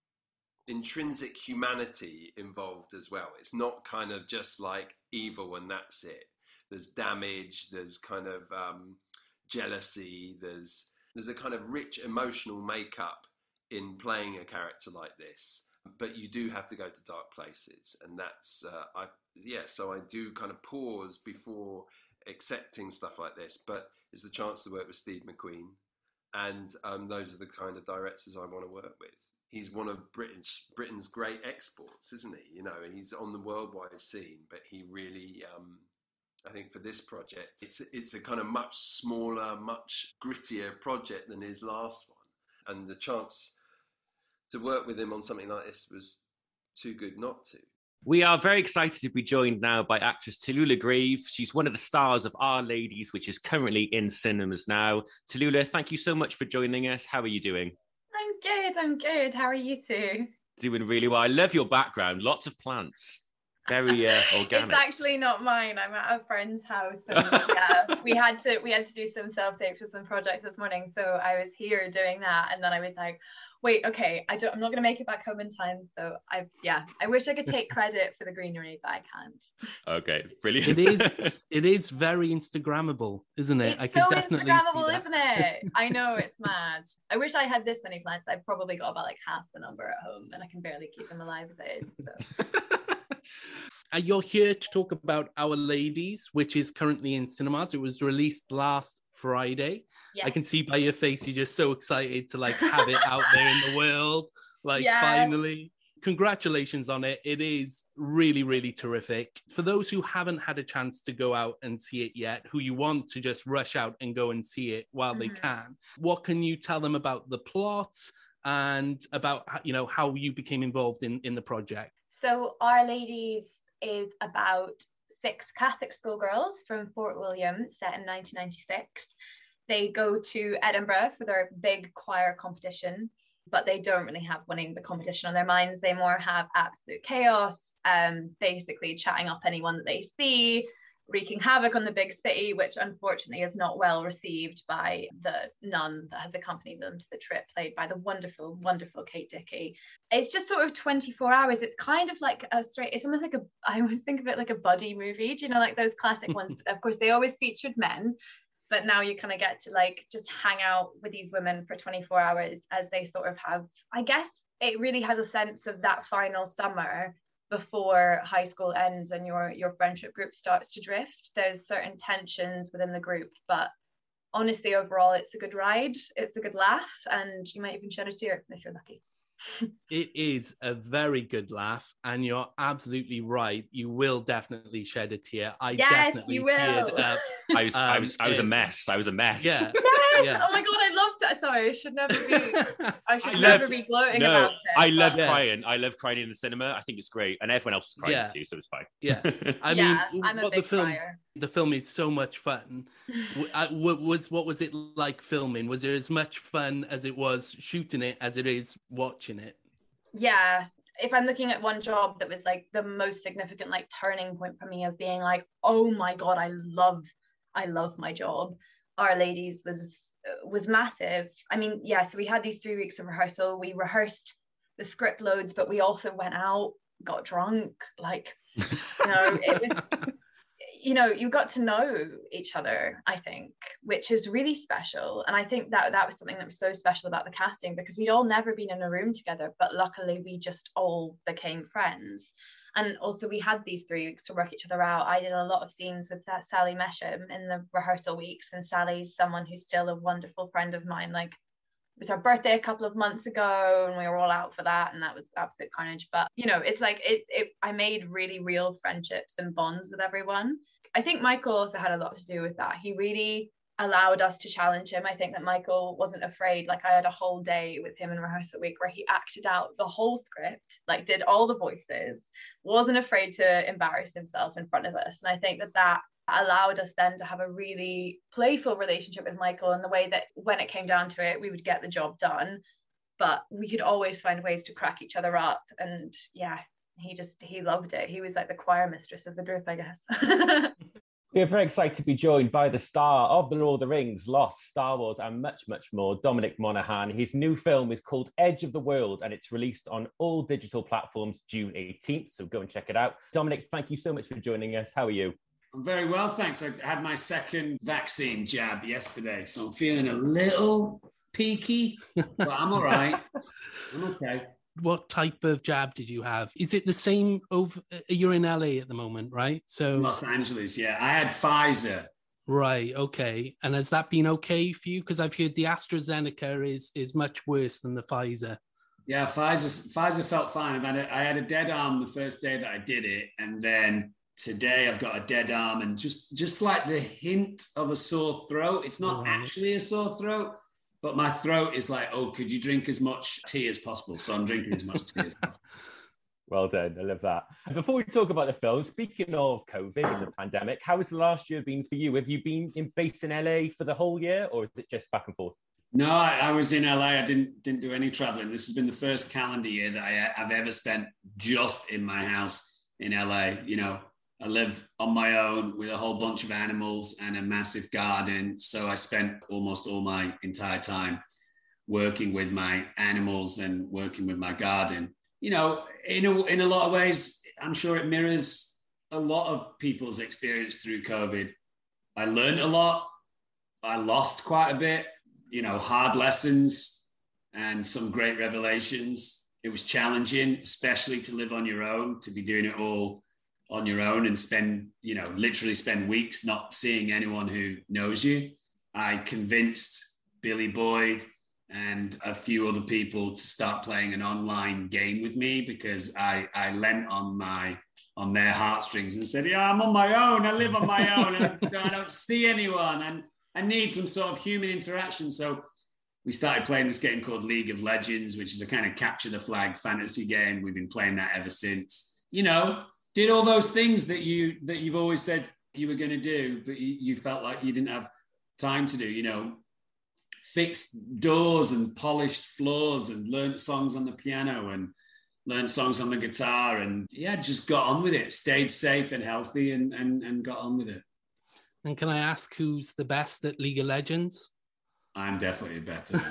intrinsic humanity involved as well. It's not kind of just like evil and that's it. There's damage, there's kind of um, jealousy, there's there's a kind of rich emotional makeup in playing a character like this. But you do have to go to dark places, and that's uh, I yeah. So I do kind of pause before accepting stuff like this, but it's the chance to work with Steve McQueen, and um, those are the kind of directors I want to work with. He's one of British Britain's great exports, isn't he? You know, he's on the worldwide scene, but he really, um, I think for this project, it's it's a kind of much smaller, much grittier project than his last one, and the chance to work with him on something like this was too good not to. We are very excited to be joined now by actress Tallulah Graves. She's one of the stars of Our Ladies, which is currently in cinemas now. Tallulah, thank you so much for joining us. How are you doing? I'm good, I'm good. How are you two? Doing really well. I love your background. Lots of plants. Very uh, organic. It's actually not mine. I'm at a friend's house, and yeah, we had to we had to do some self tapes for some projects this morning. So I was here doing that, and then I was like, wait, okay, I don't, I'm not gonna make it back home in time. So I, yeah, I wish I could take credit for the greenery, but I can't. Okay, brilliant. It is it is very Instagrammable, isn't it? It's I could so definitely Instagrammable, see that. isn't it? I know, it's mad. I wish I had this many plants. I've probably got about like half the number at home, and I can barely keep them alive as it is. So. Uh, you're here to talk about Our Ladies, which is currently in cinemas. It was released last Friday. Yes. I can see by your face you're just so excited to like have it out there in the world. Like Yeah. finally. Congratulations on it. It is really, really terrific. For those who haven't had a chance to go out and see it yet, who you want to just rush out and go and see it while they Mhm. can, what can you tell them about the plot and about, you know, how you became involved in, in the project? So Our Ladies is about six Catholic schoolgirls from Fort William, set in nineteen ninety-six. They go to Edinburgh for their big choir competition, but they don't really have winning the competition on their minds. They more have absolute chaos, um, basically chatting up anyone that they see, wreaking havoc on the big city, which unfortunately is not well received by the nun that has accompanied them to the trip, played by the wonderful, wonderful Kate Dickie. It's just sort of twenty-four hours. It's kind of like a straight, it's almost like a, I always think of it like a buddy movie, do you know, like those classic ones? But of course, they always featured men. But now you kind of get to like just hang out with these women for twenty-four hours as they sort of have, I guess it really has a sense of that final summer before high school ends and your your friendship group starts to drift. There's certain tensions within the group, but honestly, overall, it's a good ride. It's a good laugh, and you might even shed a tear if you're lucky. It is a very good laugh, and you're absolutely right. You will definitely shed a tear. I Yes, definitely you will. teared up. I was, I Um, was, I was a it- mess. I was a mess. Yeah. Yes! Yeah. Oh my god, I loved it. Sorry, I should never be. I should I never love- be gloating No, about it. I love but- crying. I love crying in the cinema. I think it's great, and everyone else is crying Yeah. too, so it's fine. Yeah. I Yeah, mean, I'm a what big the film, crier. the film is so much fun. W- I- w- was what was it like filming? Was it as much fun as it was shooting it as it is watching it? Yeah, if I'm looking at one job that was like the most significant like turning point for me of being like, oh my god, I love I love my job, Our Ladies was was massive. I mean, yeah, so we had these three weeks of rehearsal. We rehearsed the script loads, but we also went out, got drunk, like, you know, it was, you know, you got to know each other, I think, which is really special. And I think that that was something that was so special about the casting, because we'd all never been in a room together, but luckily we just all became friends. And also we had these three weeks to work each other out. I did a lot of scenes with that Sally Mesham in the rehearsal weeks, and Sally's someone who's still a wonderful friend of mine. Like, it was her birthday a couple of months ago and we were all out for that, and that was absolute carnage. But you know, it's like it, it I made really real friendships and bonds with everyone. I think Michael also had a lot to do with that. He really allowed us to challenge him. I think that Michael wasn't afraid. Like, I had a whole day with him in rehearsal week where he acted out the whole script, like did all the voices, wasn't afraid to embarrass himself in front of us. And I think that that allowed us then to have a really playful relationship with Michael, in the way that when it came down to it, we would get the job done, but we could always find ways to crack each other up. And yeah, he just, he loved it. He was like the choir mistress of the group, I guess. We are very excited to be joined by the star of The Lord of the Rings, Lost, Star Wars, and much, much more, Dominic Monaghan. His new film is called Edge of the World, and it's released on all digital platforms June eighteenth, so go and check it out. Dominic, thank you so much for joining us. How are you? I'm very well, thanks. I had my second vaccine jab yesterday, so I'm feeling a little peaky, but I'm all right. I'm okay. What type of jab did you have? Is it the same over? You're in L A at the moment, right? So Los Angeles, yeah. I had Pfizer. Right. Okay. And has that been okay for you? Because I've heard the AstraZeneca is is much worse than the Pfizer. Yeah, Pfizer, Pfizer felt fine. I had, a, I had a dead arm the first day that I did it, and then today I've got a dead arm and just just like the hint of a sore throat. It's not Right. actually a sore throat, but my throat is like, oh, could you drink as much tea as possible? So I'm drinking as much tea as possible. Well done. I love that. Before we talk about the film, speaking of COVID and the pandemic, how has the last year been for you? Have you been in, based in L A for the whole year, or is it just back and forth? No, I, I was in L A. I didn't didn't do any traveling. This has been the first calendar year that I, I've ever spent just in my house in L A. You know, I live on my own with a whole bunch of animals and a massive garden. So I spent almost all my entire time working with my animals and working with my garden. You know, in a, in a lot of ways, I'm sure it mirrors a lot of people's experience through COVID. I learned a lot. I lost quite a bit, you know, hard lessons and some great revelations. It was challenging, especially to live on your own, to be doing it all on your own and spend, you know, literally spend weeks not seeing anyone who knows you. I convinced Billy Boyd and a few other people to start playing an online game with me because I, I lent on my on their heartstrings and said, yeah, I'm on my own. I live on my own. And I don't see anyone. And I need some sort of human interaction. So we started playing this game called League of Legends, which is a kind of capture the flag fantasy game. We've been playing that ever since. You know, did all those things that you that you've always said you were going to do, but you, you felt like you didn't have time to do. You know, fixed doors and polished floors and learnt songs on the piano and learned songs on the guitar, and yeah, just got on with it, stayed safe and healthy, and and, and got on with it. And can I ask who's the best at League of Legends? I'm definitely better.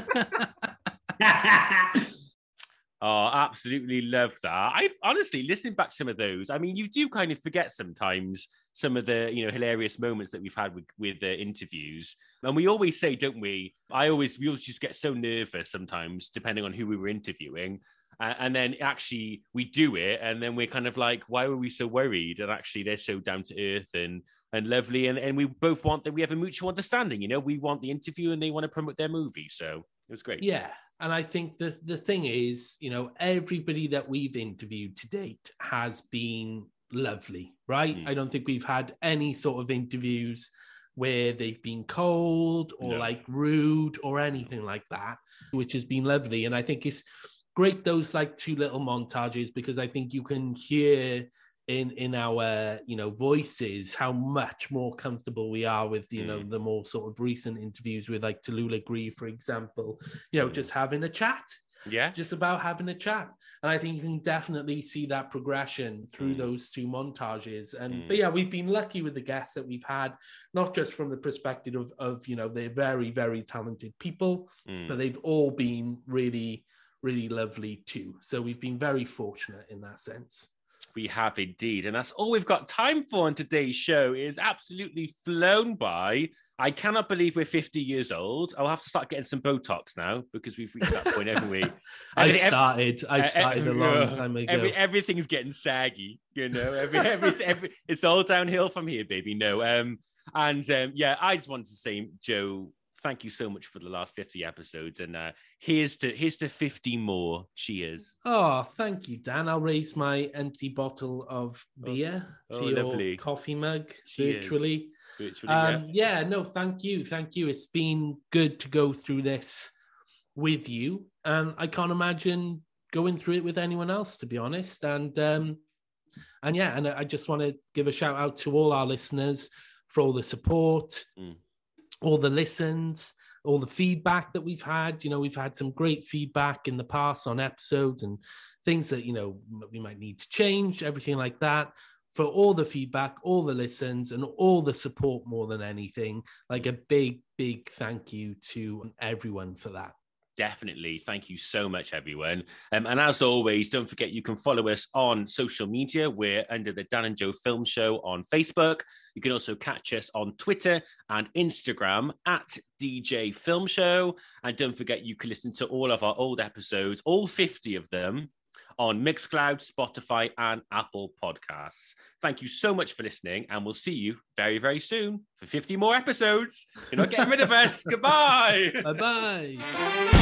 Oh, absolutely love that. I've honestly, listening back to some of those, I mean, you do kind of forget sometimes some of the, you know, hilarious moments that we've had with, with the interviews. And we always say, don't we? I always, we always just get so nervous sometimes, depending on who we were interviewing. Uh, and then actually we do it. And then we're kind of like, why were we so worried? And actually they're so down to earth and, and lovely. And, and we both want that we have a mutual understanding. You know, we want the interview and they want to promote their movie. So it was great. Yeah. And I think the, the thing is, you know, everybody that we've interviewed to date has been lovely, right? Mm. I don't think we've had any sort of interviews where they've been cold or no. like rude or anything like that, which has been lovely. And I think it's great, those like two little montages, because I think you can hear in in our, you know, voices how much more comfortable we are with, you mm. know, the more sort of recent interviews with like Tallulah Grieve, for example, you know, mm. just having a chat. Yeah. Just about having a chat. And I think you can definitely see that progression through mm. those two montages. And mm. but yeah, we've been lucky with the guests that we've had, not just from the perspective of, of you know, they're very, very talented people, mm. but they've all been really, really lovely too. So we've been very fortunate in that sense. We have indeed. And that's all we've got time for on today's show. It is absolutely flown by. I cannot believe we're fifty years old. I'll have to start getting some Botox now because we've reached that point, haven't we? I started. I started every, a long time ago. Every, everything's getting saggy, you know. Every, every, every, it's all downhill from here, baby. No. Um, and um, yeah, I just wanted to say, Joe, thank you so much for the last fifty episodes. And uh, here's to here's to fifty more. Cheers. Oh, thank you, Dan. I'll raise my empty bottle of beer oh, to oh, your lovely. coffee mug Cheers. virtually. Virtually, um, yeah. yeah, no, thank you. Thank you. It's been good to go through this with you. And I can't imagine going through it with anyone else, to be honest. And um, and yeah, and I just want to give a shout out to all our listeners for all the support, mm. all the listens, all the feedback that we've had. You know, we've had some great feedback in the past on episodes and things that, you know, we might need to change, everything like that. For all the feedback, all the listens, and all the support more than anything. Like a big, big thank you to everyone for that. Definitely. Thank you so much, everyone. Um, and as always, don't forget you can follow us on social media. We're under the Dan and Joe Film Show on Facebook. You can also catch us on Twitter and Instagram at D J Film Show. And don't forget you can listen to all of our old episodes, all fifty of them, on Mixcloud, Spotify, and Apple Podcasts. Thank you so much for listening, and we'll see you very, very soon for fifty more episodes. You're not getting rid of us. Goodbye. Bye-bye.